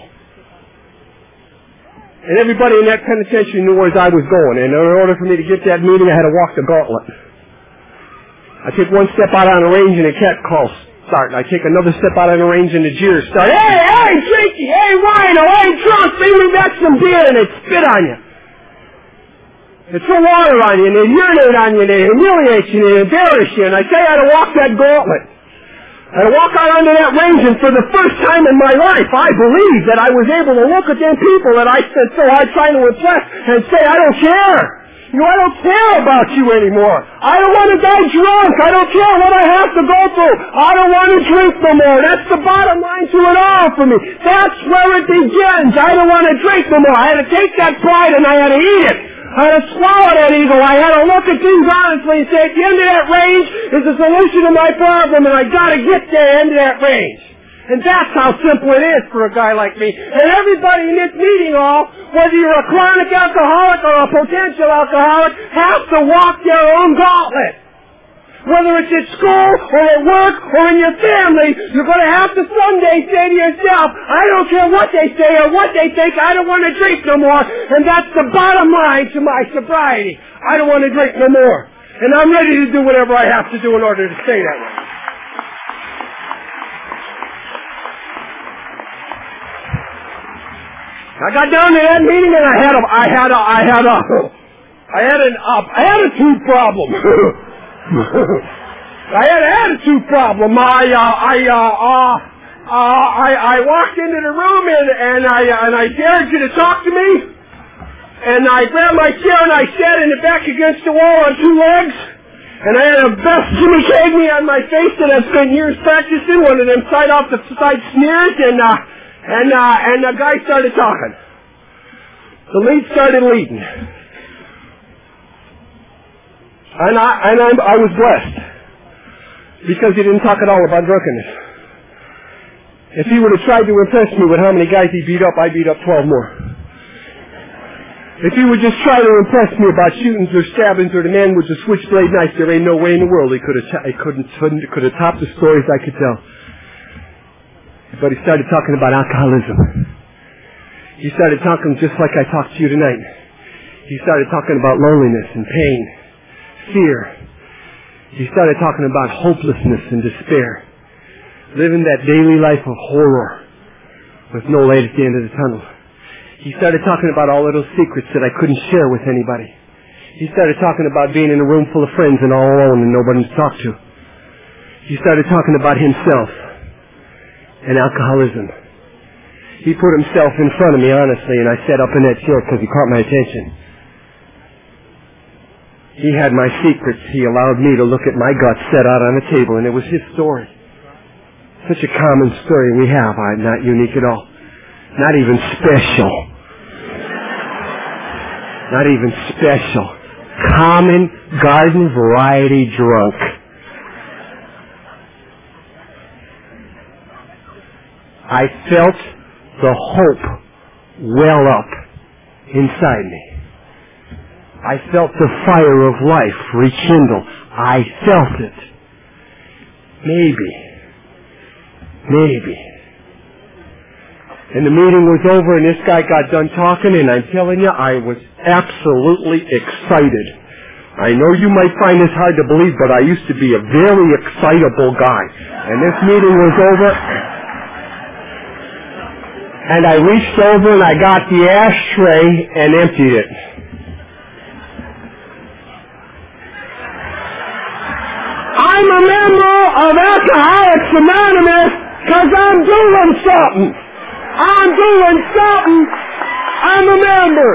And everybody in that penitentiary knew where I was going. And in order for me to get that meeting, I had to walk the gauntlet. I take one step out on the range, and a cat calls start. I take another step out on the range, and the jeers start. Hey, Jakey, hey, wino, hey, drunk, bring me back some beer, and they spit on you. They throw water on you, and they urinate on you, and they humiliate you, and they embarrass you. And I say I had to walk that gauntlet. I walk out onto that range, and for the first time in my life, I believe that I was able to look at them people that I spent so hard trying to impress and say, I don't care. I don't care about you anymore. I don't want to die drunk. I don't care what I have to go through. I don't want to drink no more. That's the bottom line to it all for me. That's where it begins. I don't want to drink no more. I had to take that pride and I had to eat it. I had to swallow that ego. I had to look at things honestly and say, at the end of that range is the solution to my problem, and I got to get to the end of that range. And that's how simple it is for a guy like me. And everybody in this meeting hall, whether you're a chronic alcoholic or a potential alcoholic, has to walk their own gauntlet. Whether it's at school or at work or in your family, you're going to have to someday say to yourself, I don't care what they say or what they think, I don't want to drink no more. And that's the bottom line to my sobriety. I don't want to drink no more. And I'm ready to do whatever I have to do in order to stay that way. I got down to that meeting and I had an attitude problem. I had an attitude problem. I walked into the room and I dared you to talk to me. And I grabbed my chair and I sat in the back against the wall on 2 legs. And I had a best Jimmy Cagney on my face that I've spent years practicing, one of them side sneers, and the guy started talking. The lead started leading. And I was blessed because he didn't talk at all about drunkenness. If he would have tried to impress me with how many guys he beat up, I beat up 12 more. If he would just try to impress me about shootings or stabbings or the man with the switchblade knife, there ain't no way in the world he could have topped the stories I could tell. But he started talking about alcoholism. He started talking just like I talked to you tonight. He started talking about loneliness and pain, fear. He started talking about hopelessness and despair, living that daily life of horror with no light at the end of the tunnel. He started talking about all of those secrets that I couldn't share with anybody. He started talking about being in a room full of friends and all alone and nobody to talk to. He started talking about himself and alcoholism. He put himself in front of me, honestly, and I sat up in that chair because he caught my attention. He had my secrets. He allowed me to look at my guts set out on the table, and it was his story. Such a common story we have. I'm not unique at all. Not even special. Not even special. Common garden variety drunk. I felt the hope well up inside me. I felt the fire of life rekindle. I felt it. Maybe. And the meeting was over and this guy got done talking, and I'm telling you, I was absolutely excited. I know you might find this hard to believe, but I used to be a very excitable guy. And this meeting was over, and I reached over and I got the ashtray and emptied it. I'm a member of Alcoholics Anonymous because I'm doing something. I'm doing something. I'm a member.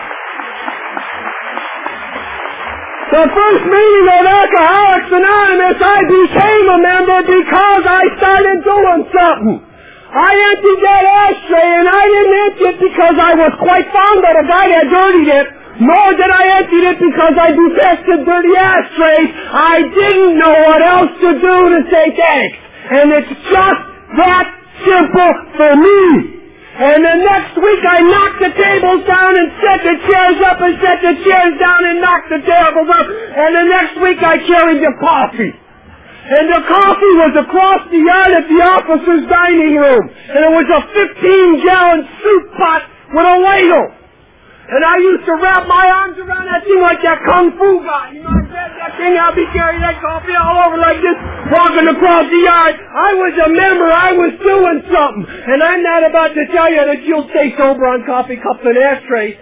The first meeting of Alcoholics Anonymous, I became a member because I started doing something. I emptied that ashtray, and I didn't empty it because I was quite fond that a guy had dirtied it, nor did I empty it because I detested dirty ashtrays. I didn't know what else to do to say thanks. And it's just that simple for me. And the next week I knocked the tables down and set the chairs up and set the chairs down and knocked the tables up. And the next week I carried the coffee. And the coffee was across the yard at the officer's dining room. And it was a 15-gallon soup pot with a ladle. And I used to wrap my arms around that thing like that Kung Fu guy. You know, I grabbed that thing, I'll be carrying that coffee all over like this, walking across the yard. I was a member, I was doing something. And I'm not about to tell you that you'll stay sober on coffee cups and ashtrays.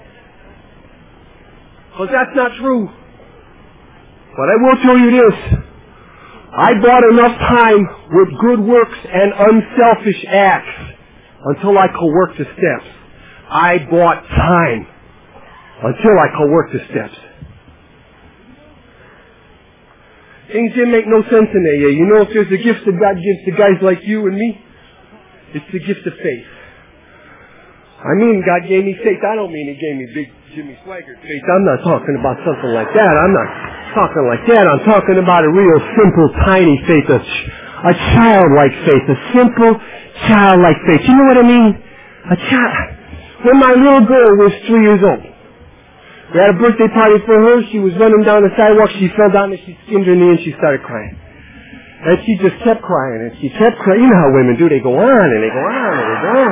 Because that's not true. But I will tell you this. I bought enough time with good works and unselfish acts until I could work the steps. I bought time until I could work the steps. Things didn't make no sense in AA. You know, if there's a gift that God gives to guys like you and me, it's the gift of faith. I mean, God gave me faith. I don't mean He gave me big Jimmy Swaggart faith. I'm not talking about something like that. I'm not talking like that. I'm talking about a real simple, tiny faith, a childlike faith, a simple, childlike faith. You know what I mean? A child. When my little girl was 3 years old, we had a birthday party for her. She was running down the sidewalk. She fell down and she skinned her knee and she started crying. And she just kept crying and she kept crying. You know how women do. They go on and they go on and they go on.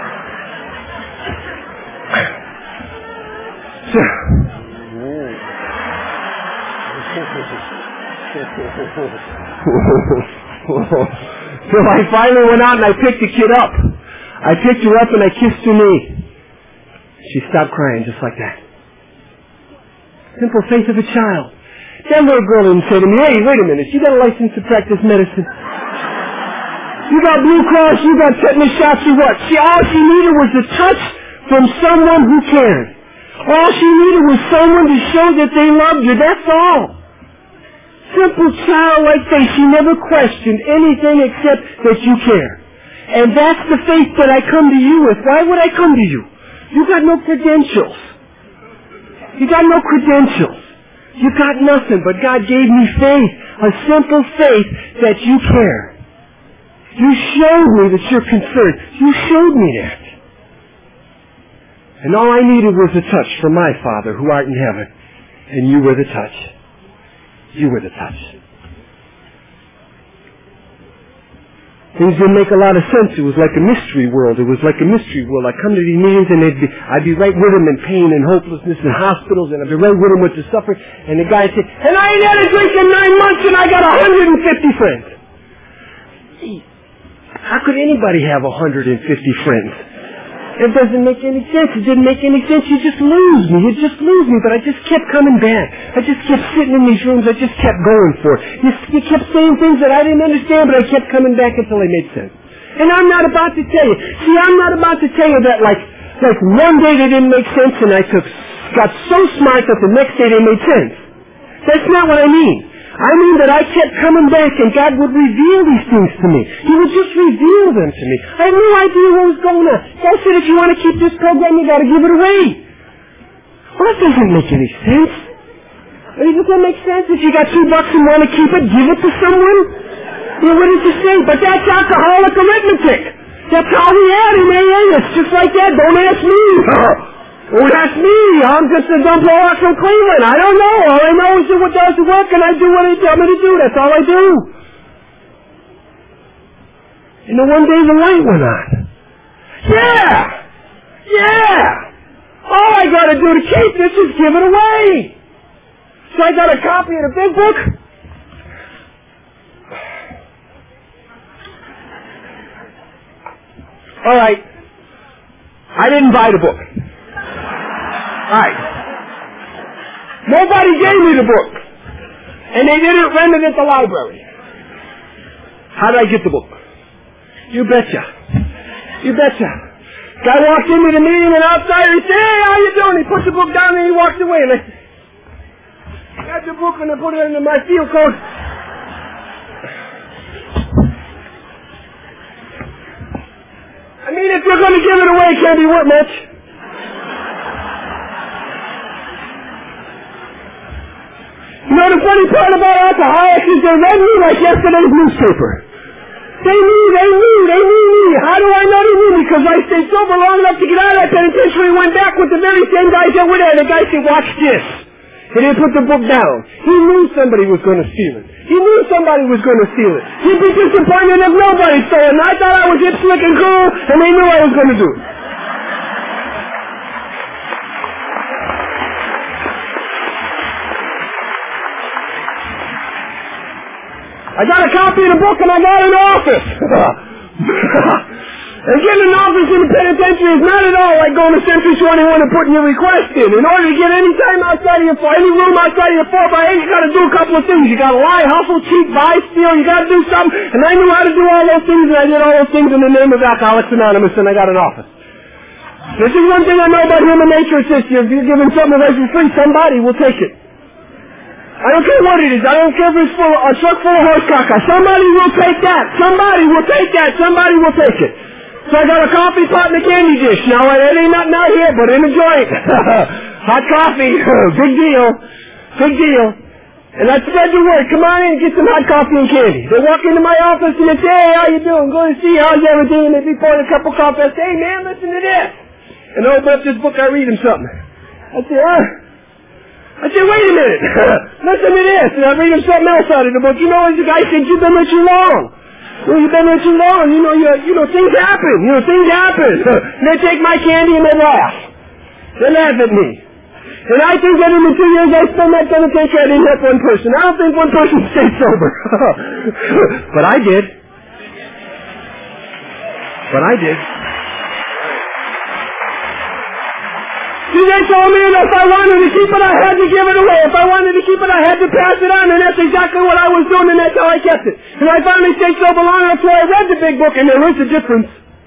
So I finally went out and I picked the kid up. I picked her up and I kissed her knee. She stopped crying just like that. Simple faith of a child. That little girl didn't say to me, hey, wait a minute, you got a license to practice medicine? You got Blue Cross, you got tetanus shots, you what? All she needed was a touch from someone who cared. All she needed was someone to show that they loved you, that's all. Simple childlike faith. She never questioned anything except that you care. And that's the faith that I come to you with. Why would I come to you? You got no credentials. You got no credentials. You got nothing, but God gave me faith, a simple faith that you care. You showed me that you're concerned. You showed me that. And all I needed was a touch from my Father who art in heaven. And you were the touch. You were the touch. Things didn't make a lot of sense. It was like a mystery world. It was like a mystery world. I'd come to these meetings and I'd be right with them in pain and hopelessness in hospitals, and I'd be right with them with the suffering. And the guy would say, and I ain't had a drink in 9 months and I got 150 friends. How could anybody have 150 friends? It doesn't make any sense. It didn't make any sense. You just lose me. You just lose me. But I just kept coming back. I just kept sitting in these rooms. I just kept going for it. You kept saying things that I didn't understand, but I kept coming back until they made sense. And I'm not about to tell you. See, I'm not about to tell you that like one day they didn't make sense and I got so smart that the next day they made sense. That's not what I mean. I mean that I kept coming back and God would reveal these things to me. He would just reveal them to me. I had no idea what was going on. God said, if you want to keep this program, you got to give it away. Well, that doesn't make any sense. I mean, does that make sense? If you got $2 and want to keep it, give it to someone? You know, what did you say? But that's alcoholic arithmetic. That's how we add in AA. It's just like that. Don't ask me. Don't ask me. I'm just a dumb blowout from Cleveland. I don't know. All I know is that what does the work, and I do what they tell me to do. That's all I do. And then one day the light went on. Yeah. All I got to do to keep this is give it away. So I got a copy of the big book. All right. I didn't buy the book. All right. Nobody gave me the book. And they didn't rent it at the library. How did I get the book? You betcha. You betcha. Guy walked into the meeting and outside he said, "Hey, how you doing?" He put the book down and he walked away. And I got the book and I put it into my field coat. I mean, if you're going to give it away, it can't be worth much. You know, the funny part about alcoholics is they read me like yesterday's newspaper. They knew me. How do I know they knew me? Because I stayed sober long enough to get out of that penitentiary and went back with the very same guys that were there. The guy said, "Watch this." He didn't put the book down. He knew somebody was going to steal it. He knew somebody was going to steal it. He'd be disappointed if nobody stole it. And I thought I was hip, slick, and cool, and they knew I was going to do it. I got a copy of the book and I got an office. And getting an office in the penitentiary is not at all like going to Century 21 and putting your request in. In order to get any time outside of your any room outside of your 4x8, you got to do a couple of things. You got to lie, hustle, cheat, buy, steal. You got to do something. And I knew how to do all those things, and I did all those things in the name of Alcoholics Anonymous, and I got an office. This is one thing I know about human nature. It's this: if you're giving something away for free, somebody will take it. I don't care what it is. I don't care if it's a truck full of horse caca. Somebody will take that. Somebody will take that. Somebody will take it. So I got a coffee pot and a candy dish. Now, it ain't nothing out here, but in a joint. Hot coffee. Big deal. Big deal. And I spread the word. Come on in and get some hot coffee and candy. They walk into my office and they say, "Hey, how you doing? Good to see you. How's everything?" And they be pouring a cup of coffee. I say, "Hey, man, listen to this." And I open up this book. I read him something. I say, I said, "Wait a minute. Listen to this." And I read him something else out of the book. You know, the guy said, "You've been there too long. Well, you've been there too long. You know, things happen. Things happen." And they take my candy and they laugh. They laugh at me. And I think that in the 2 years I spent that penitentiary, I didn't help one person. I don't think one person stayed sober. But I did. See, they told me that if I wanted to keep it, I had to give it away. If I wanted to keep it, I had to pass it on, and that's exactly what I was doing, and that's how I kept it. And I finally stayed sober long enough, so I read the big book, and there is a difference.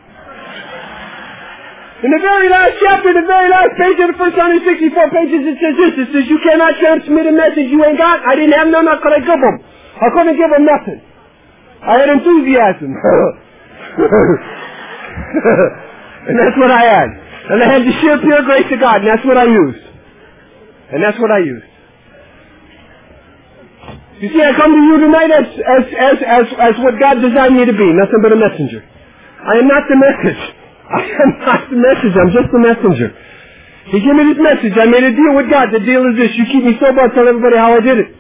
In the very last chapter, the very last page of the first 164 pages, it says this. It says, "You cannot transmit a message you ain't got." I didn't have none. How could I give them? I couldn't give them nothing. I had enthusiasm. And that's what I had. And I had the sheer pure grace of God, and that's what I used. You see, I come to you tonight as what God designed me to be, nothing but a messenger. I am not the message. I'm just the messenger. He gave me this message. I made a deal with God. The deal is this: you keep me sober, I'll tell everybody how I did it.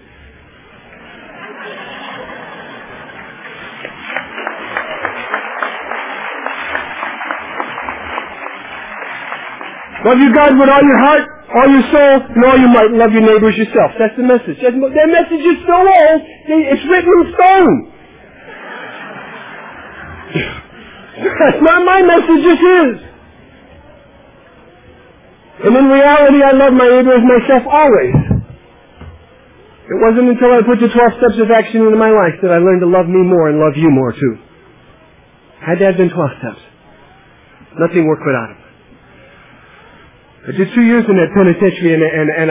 Love your God with all your heart, all your soul, and all your might. Love your neighbor as yourself. That's the message. That message is so old, it's written in stone. That's not my message, it's his. And in reality, I love my neighbor as myself always. It wasn't until I put the 12 steps of action into my life that I learned to love me more and love you more too. Had that been 12 steps, nothing worked without him. I did 2 years in that penitentiary, and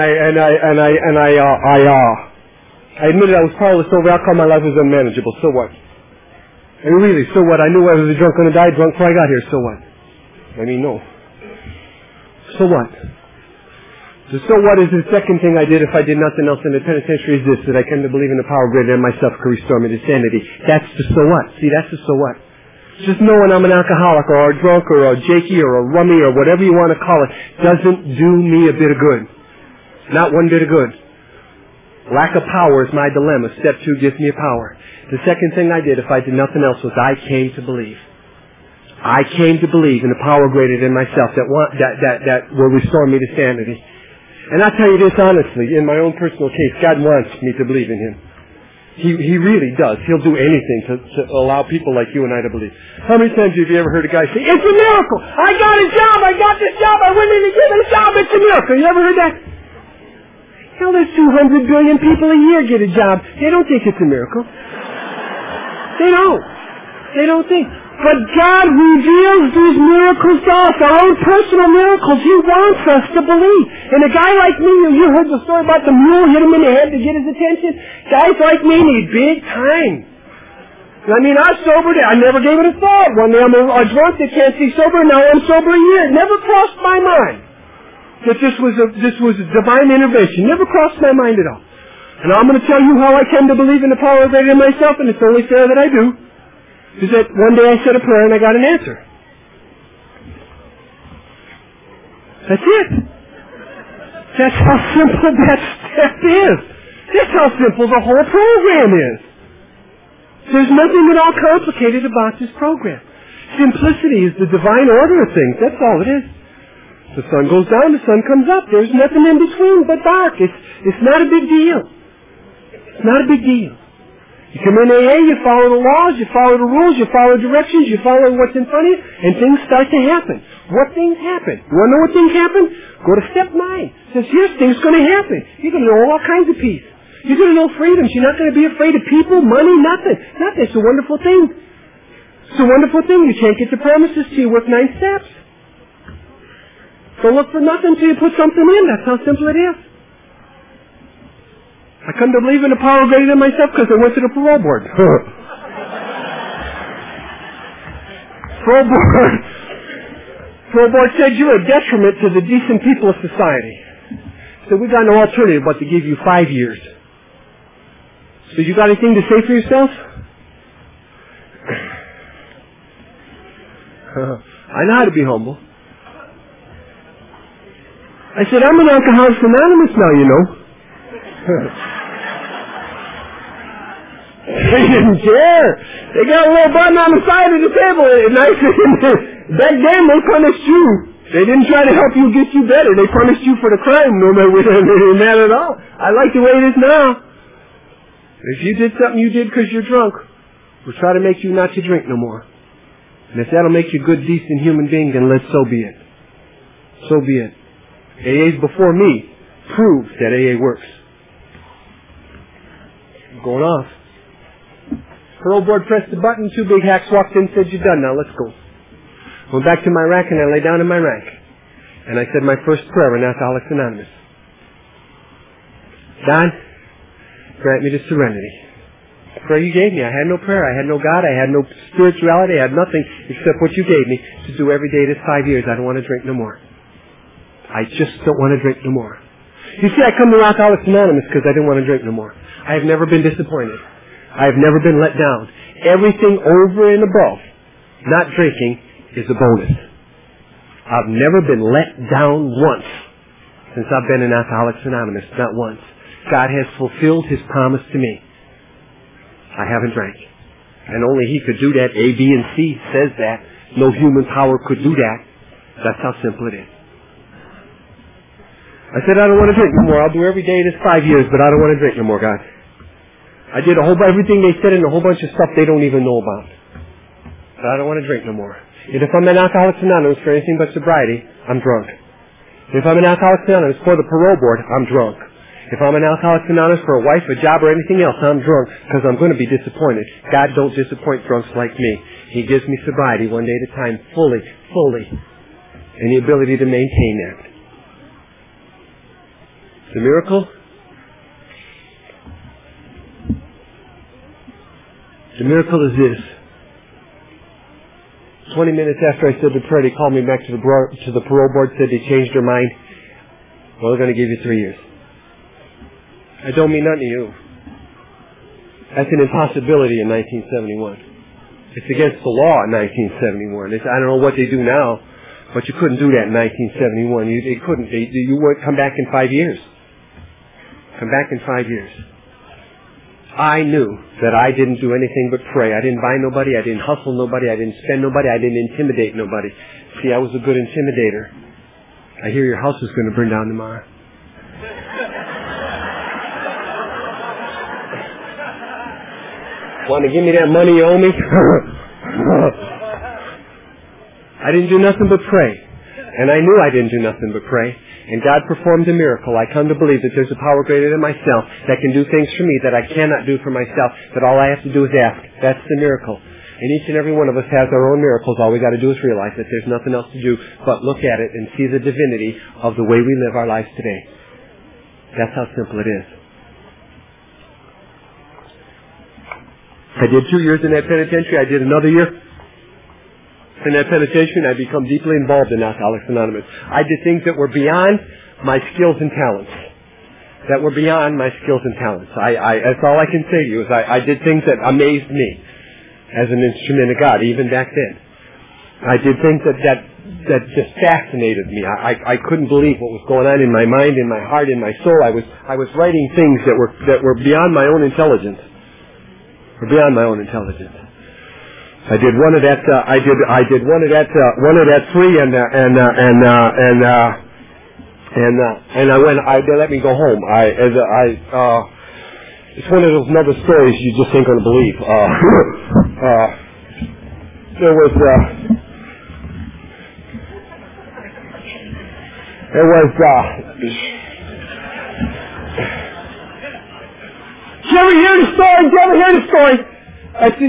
I admitted I was powerless over alcohol. My life was unmanageable. So what? I mean, really, so what? I knew I was a drunk going to die drunk before I got here. So what? I mean, no. So what? The so what is the second thing I did if I did nothing else in the penitentiary is this: that I came to believe in the power greater than myself could restore me to sanity. That's the so what. See, that's the so what. Just knowing I'm an alcoholic or a drunk or a jakey or a rummy or whatever you want to call it doesn't do me a bit of good. Not one bit of good. Lack of power is my dilemma. Step 2 gives me a power. The second thing I did, if I did nothing else, was I came to believe. I came to believe in a power greater than myself that will restore me to sanity. And I tell you this honestly, in my own personal case, God wants me to believe in Him. He really does. He'll do anything to allow people like you and I to believe. How many times have you ever heard a guy say, "It's a miracle! I got a job! I got this job! I went in to get a job! It's a miracle!" You ever heard that? Hell, there's 200 billion people a year get a job. They don't think it's a miracle. They don't. They don't think. But God reveals these miracles to us, our own personal miracles. He wants us to believe. And a guy like me, you heard the story about the mule hit him in the head to get his attention. Guys like me need big time. I mean, I sobered it. I never gave it a thought. One day I'm a drunk that can't see sober. Now I'm sober a year. It never crossed my mind that this was a divine intervention. Never crossed my mind at all. And I'm going to tell you how I came to believe in the power of God in myself, and it's only fair that I do. Is that one day I said a prayer and I got an answer. That's it. That's how simple that step is. That's how simple the whole program is. There's nothing at all complicated about this program. Simplicity is the divine order of things. That's all it is. The sun goes down, the sun comes up. There's nothing in between but dark. It's not a big deal. It's not a big deal. You come in AA, you follow the laws, you follow the rules, you follow directions, you follow what's in front of you, and things start to happen. What things happen? You want to know what things happen? Go to step 9. It says, here's things going to happen. You're going to know all kinds of peace. You're going to know freedoms. You're not going to be afraid of people, money, nothing. Nothing. It's a wonderful thing. It's a wonderful thing. You can't get the promises till you work 9 steps. Don't look for nothing till you put something in. That's how simple it is. I come to believe in the power greater than myself because I went to the parole board. Parole board said you're a detriment to the decent people of society. So we got no alternative but to give you 5 years. So you got anything to say for yourself? I know how to be humble. I said, I'm an Alcoholics Anonymous now, you know. They didn't care. They got a little button on the side of the table, and I said, back then they punished you. They didn't try to help you get you better. They punished you for the crime, no matter that at all. I like the way it is now. If you did something you did because you're drunk, we'll try to make you not to drink no more. And if that'll make you a good, decent human being, then let's so be it. So be it. AA's before me proves that AA works. I'm going off. Parole board pressed the button, 2 big hacks walked in and said, you're done now, let's go. Went back to my rack and I lay down in my rack. And I said my first prayer in Alcoholics Anonymous. God, grant me the serenity. The prayer you gave me. I had no prayer. I had no God. I had no spirituality. I had nothing except what you gave me to do every day this 5 years. I don't want to drink no more. I just don't want to drink no more. You see, I come to Alcoholics Anonymous because I didn't want to drink no more. I have never been disappointed. I have never been let down. Everything over and above not drinking is a bonus. I've never been let down once since I've been in Alcoholics Anonymous. Not once. God has fulfilled His promise to me. I haven't drank. And only He could do that. A, B, and C says that. No human power could do that. That's how simple it is. I said, I don't want to drink no more. I'll do every day this 5 years, but I don't want to drink no more, God. I did everything they said and a whole bunch of stuff they don't even know about. But I don't want to drink no more. And if I'm in Alcoholics Anonymous for anything but sobriety, I'm drunk. And if I'm in Alcoholics Anonymous for the parole board, I'm drunk. If I'm in Alcoholics Anonymous for a wife, a job, or anything else, I'm drunk because I'm going to be disappointed. God don't disappoint drunks like me. He gives me sobriety one day at a time, fully, and the ability to maintain that. The miracle? The miracle is this. 20 minutes after I said the prayer, they called me back to the parole board, said they changed their mind. Well, they're going to give you 3 years. I don't mean nothing to you. That's an impossibility in 1971. It's against the law in 1971. I don't know what they do now, but you couldn't do that in 1971. They couldn't. You would come back in 5 years. Come back in 5 years. I knew that I didn't do anything but pray. I didn't buy nobody. I didn't hustle nobody. I didn't spend nobody. I didn't intimidate nobody. See, I was a good intimidator. I hear your house is going to burn down tomorrow. Want to give me that money you owe me? I didn't do nothing but pray. And I knew I didn't do nothing but pray. and God performed a miracle, I come to believe that there's a power greater than myself that can do things for me that I cannot do for myself, that all I have to do is ask. That's the miracle. And each and every one of us has our own miracles. All we got to do is realize that there's nothing else to do but look at it and see the divinity of the way we live our lives today. That's how simple it is. I did 2 years in that penitentiary. I did another year in that penitentiary, and I become deeply involved in Alcoholics Anonymous. I did things that were beyond my skills and talents. That's all I can say to you, is I did things that amazed me as an instrument of God, even back then. I did things that just fascinated me. I couldn't believe what was going on in my mind, in my heart, in my soul. I was writing things that were beyond my own intelligence. I did one of that. I did one of that free, and I went. They let me go home. It's one of those other stories you just ain't going to believe. There was. Did you ever hear the story? I said,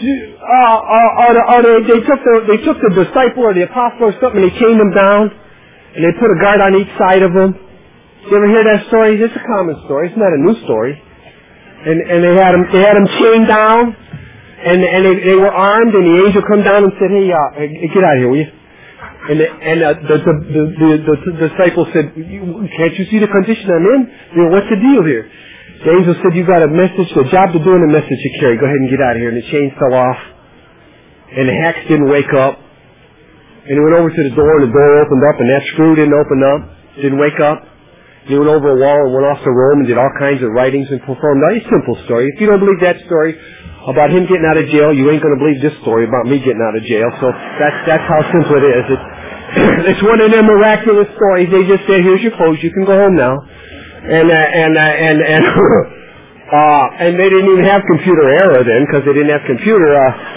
they took the disciple or the apostle or something, and they chained him down, and they put a guard on each side of him. Did you ever hear that story? It's a common story. It's not a new story. And they had him chained down, and they were armed, and the angel come down and said, "Hey, get out of here, will you?" And the disciple said, "Can't you see the condition I'm in? What's the deal here?" The angel said, "You've got a job to do and a message to carry. Go ahead and get out of here." And the chains fell off. And the hacks didn't wake up. And he went over to the door, and the door opened up, and that screw didn't open up. Didn't wake up. He went over a wall and went off to Rome and did all kinds of writings and performed. Now, it's a simple story. If you don't believe that story about him getting out of jail, you ain't going to believe this story about me getting out of jail. So that's how simple it is. It's one of them miraculous stories. They just say, "Here's your clothes. You can go home now." And they didn't even have computer era then, because they didn't have computer.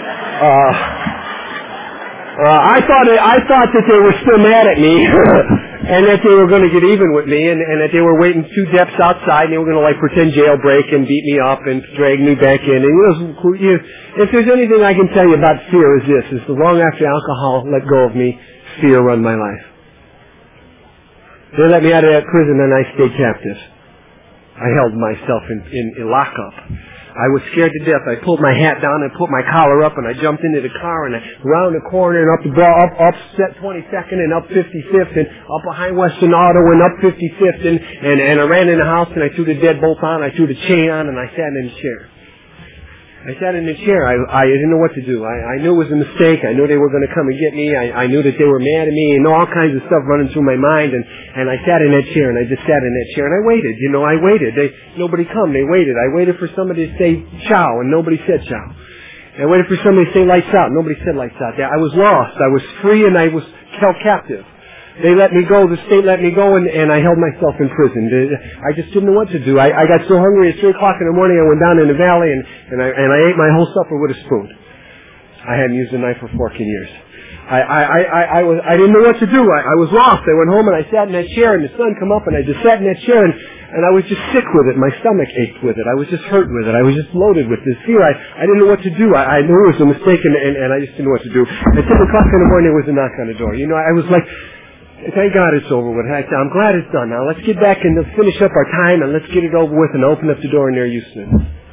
I thought that they were still mad at me, and that they were going to get even with me, and that they were waiting 2 depths outside, and they were going to pretend jailbreak and beat me up and drag me back in. And if there's anything I can tell you about fear, is this: is long after alcohol let go of me, fear run my life. They let me out of that prison, and I stayed captive. I held myself in lockup. I was scared to death. I pulled my hat down and put my collar up, and I jumped into the car, and I round the corner and up 22nd and up 55th and up behind Western Auto and up 55th and I ran in the house, and I threw the deadbolt on. I threw the chain on, and I sat in the chair. I didn't know what to do. I knew it was a mistake. I knew they were going to come and get me. I knew that they were mad at me, and all kinds of stuff running through my mind. And I sat in that chair, and I just sat in that chair, and I waited. I waited. Nobody come. They waited. I waited for somebody to say ciao, and nobody said ciao. I waited for somebody to say lights out. Nobody said lights out. I was lost. I was free, and I was held captive. They let me go. The state let me go, and I held myself in prison. I just didn't know what to do. I got so hungry at 3 o'clock in the morning. I went down in the valley, and I ate my whole supper with a spoon. I hadn't used a knife or fork in years. I didn't know what to do. I was lost. I went home, and I sat in that chair, and the sun come up, and I just sat in that chair, and I was just sick with it. My stomach ached with it. I was just hurt with it. I was just loaded with this fear. I didn't know what to do. I knew it was a mistake, and I just didn't know what to do. At 10 o'clock in the morning, there was a knock on the door. I was like, thank God it's over with. I'm glad it's done now. Let's get back and let's finish up our time, and let's get it over with, and open up the door, and there you stood.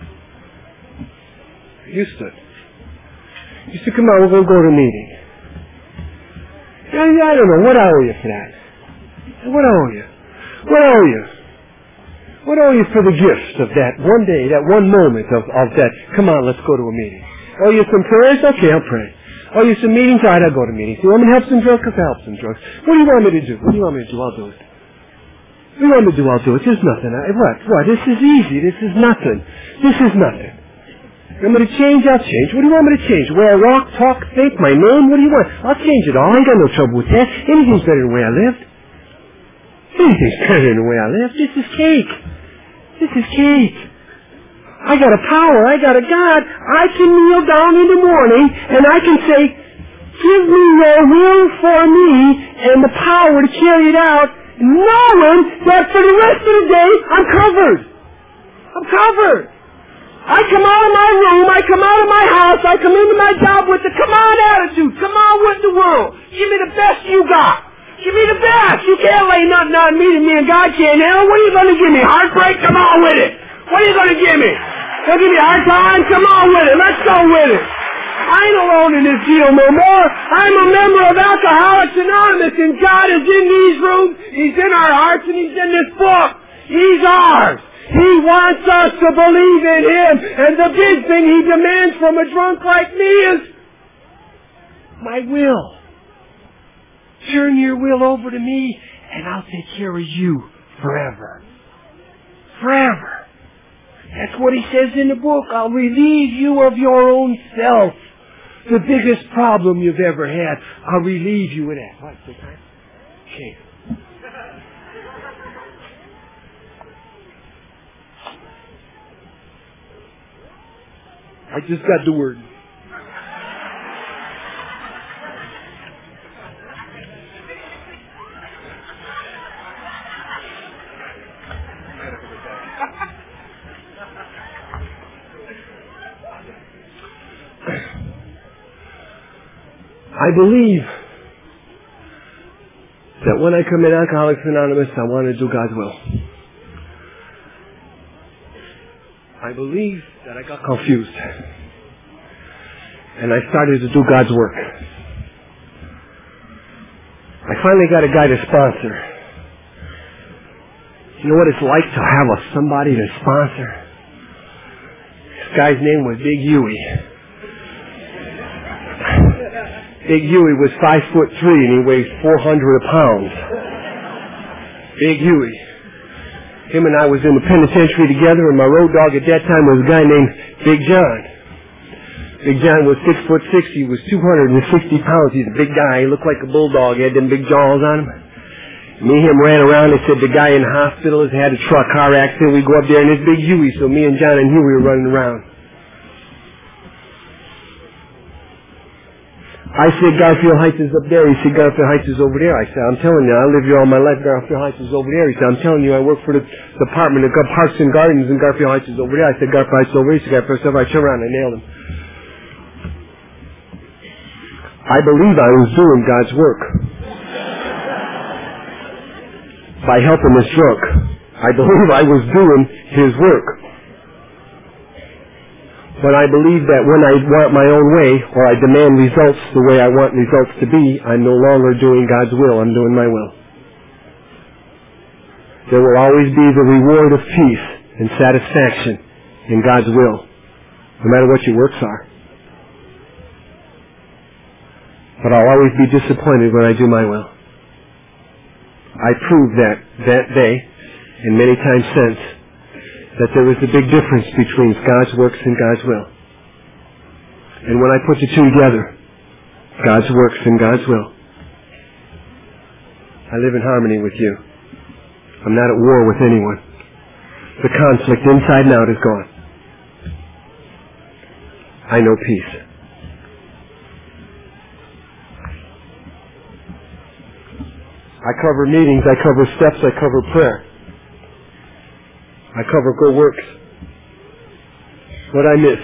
You stood. You said, "Come on, we're going to go to a meeting." I don't know. What I owe you for that? What I owe you? What I owe you? What I owe you for the gift of that one day, that one moment of that, "Come on, let's go to a meeting"? Owe you some prayers? Okay, I'll pray. Oh, you some meetings? All right, I'll go to meetings. You want me to help some drugs? I'll help some drugs. What do you want me to do? What do you want me to do? I'll do it. What do you want me to do? I'll do it. There's nothing. What? This is easy. This is nothing. This is nothing. You want me to change? I'll change. What do you want me to change? The way I walk, talk, think, my name? What do you want? I'll change it all. I ain't got no trouble with that. Anything's better than the way I lived. Anything's better than the way I lived. This is cake. This is cake. I got a power. I got a God. I can kneel down in the morning and I can say, "Give me your will for me and the power to carry it out." knowing that for the rest of the day, I'm covered. I'm covered. I come out of my room, I come out of my house, I come into my job with the come on attitude. Come on with the world. Give me the best you got. Give me the best. You can't lay nothing on me that me and God can't handle. What are you going to give me? Heartbreak? Come on with it. What are you going to give me? Going to give me a hard time? Come on with it. Let's go with it. I ain't alone in this deal no more. I'm a member of Alcoholics Anonymous, and God is in these rooms. He's in our hearts, and He's in this book. He's ours. He wants us to believe in Him. And the big thing He demands from a drunk like me is my will. Turn your will over to me, and I'll take care of you forever. Forever. That's what He says in the book. I'll relieve you of your own self. The biggest problem you've ever had, I'll relieve you of that. What, the time? Okay. I just got the word. I believe that when I come in Alcoholics Anonymous, I want to do God's will. I believe that I got confused. And I started to do God's work. I finally got a guy to sponsor. You know what it's like to have somebody to sponsor? This guy's name was Big Huey. Big Huey was 5'3" and he weighs 400 pounds. Big Huey. Him and I was in the penitentiary together, and my road dog at that time was a guy named Big John. Big John was 6'6". He was 260 pounds. He's a big guy. He looked like a bulldog. He had them big jaws on him. Me and him ran around. They said the guy in the hospital has had a car accident. We go up there, and it's Big Huey. So me and John and Huey were running around. I said, Garfield Heights is up there. He said, Garfield Heights is over there. I said, I'm telling you, I lived here all my life. Garfield Heights is over there. He said, I'm telling you, I work for the department of Parks and Gardens, and Garfield Heights is over there. I said, Garfield Heights is over there. He said, Garfield Heights is over there. I turned around and I nailed him. I believe I was doing God's work by helping this drunk. I believe I was doing His work. But I believe that when I want my own way, or I demand results the way I want results to be, I'm no longer doing God's will. I'm doing my will. There will always be the reward of peace and satisfaction in God's will, no matter what your works are. But I'll always be disappointed when I do my will. I proved that day, and many times since, that there is a big difference between God's works and God's will. And when I put the two together, God's works and God's will, I live in harmony with you. I'm not at war with anyone. The conflict inside and out is gone. I know peace. I cover meetings, I cover steps, I cover prayer. I cover good works. What I miss?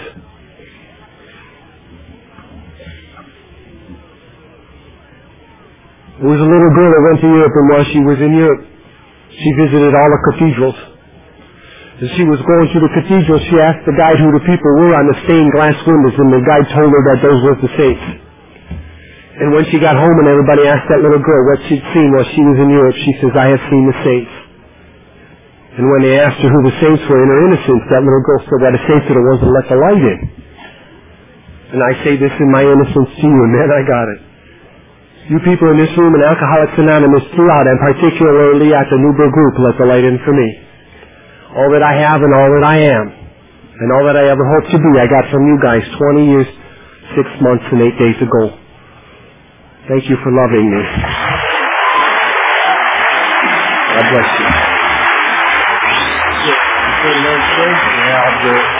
There was a little girl that went to Europe, and while she was in Europe, she visited all the cathedrals. As she was going through the cathedral, she asked the guide who the people were on the stained glass windows, and the guide told her that those were the saints. And when she got home and everybody asked that little girl what she'd seen while she was in Europe, she says, I have seen the saints. And when they asked her who the saints were in her innocence, that little girl said that the saints are the ones that let the light in. And I say this in my innocence to you, and man, I got it. You people in this room and Alcoholics Anonymous throughout, and particularly at the Newberg group, let the light in for me. All that I have and all that I am, and all that I ever hope to be, I got from you guys 20 years, 6 months, and 8 days ago. Thank you for loving me. God bless you. We have the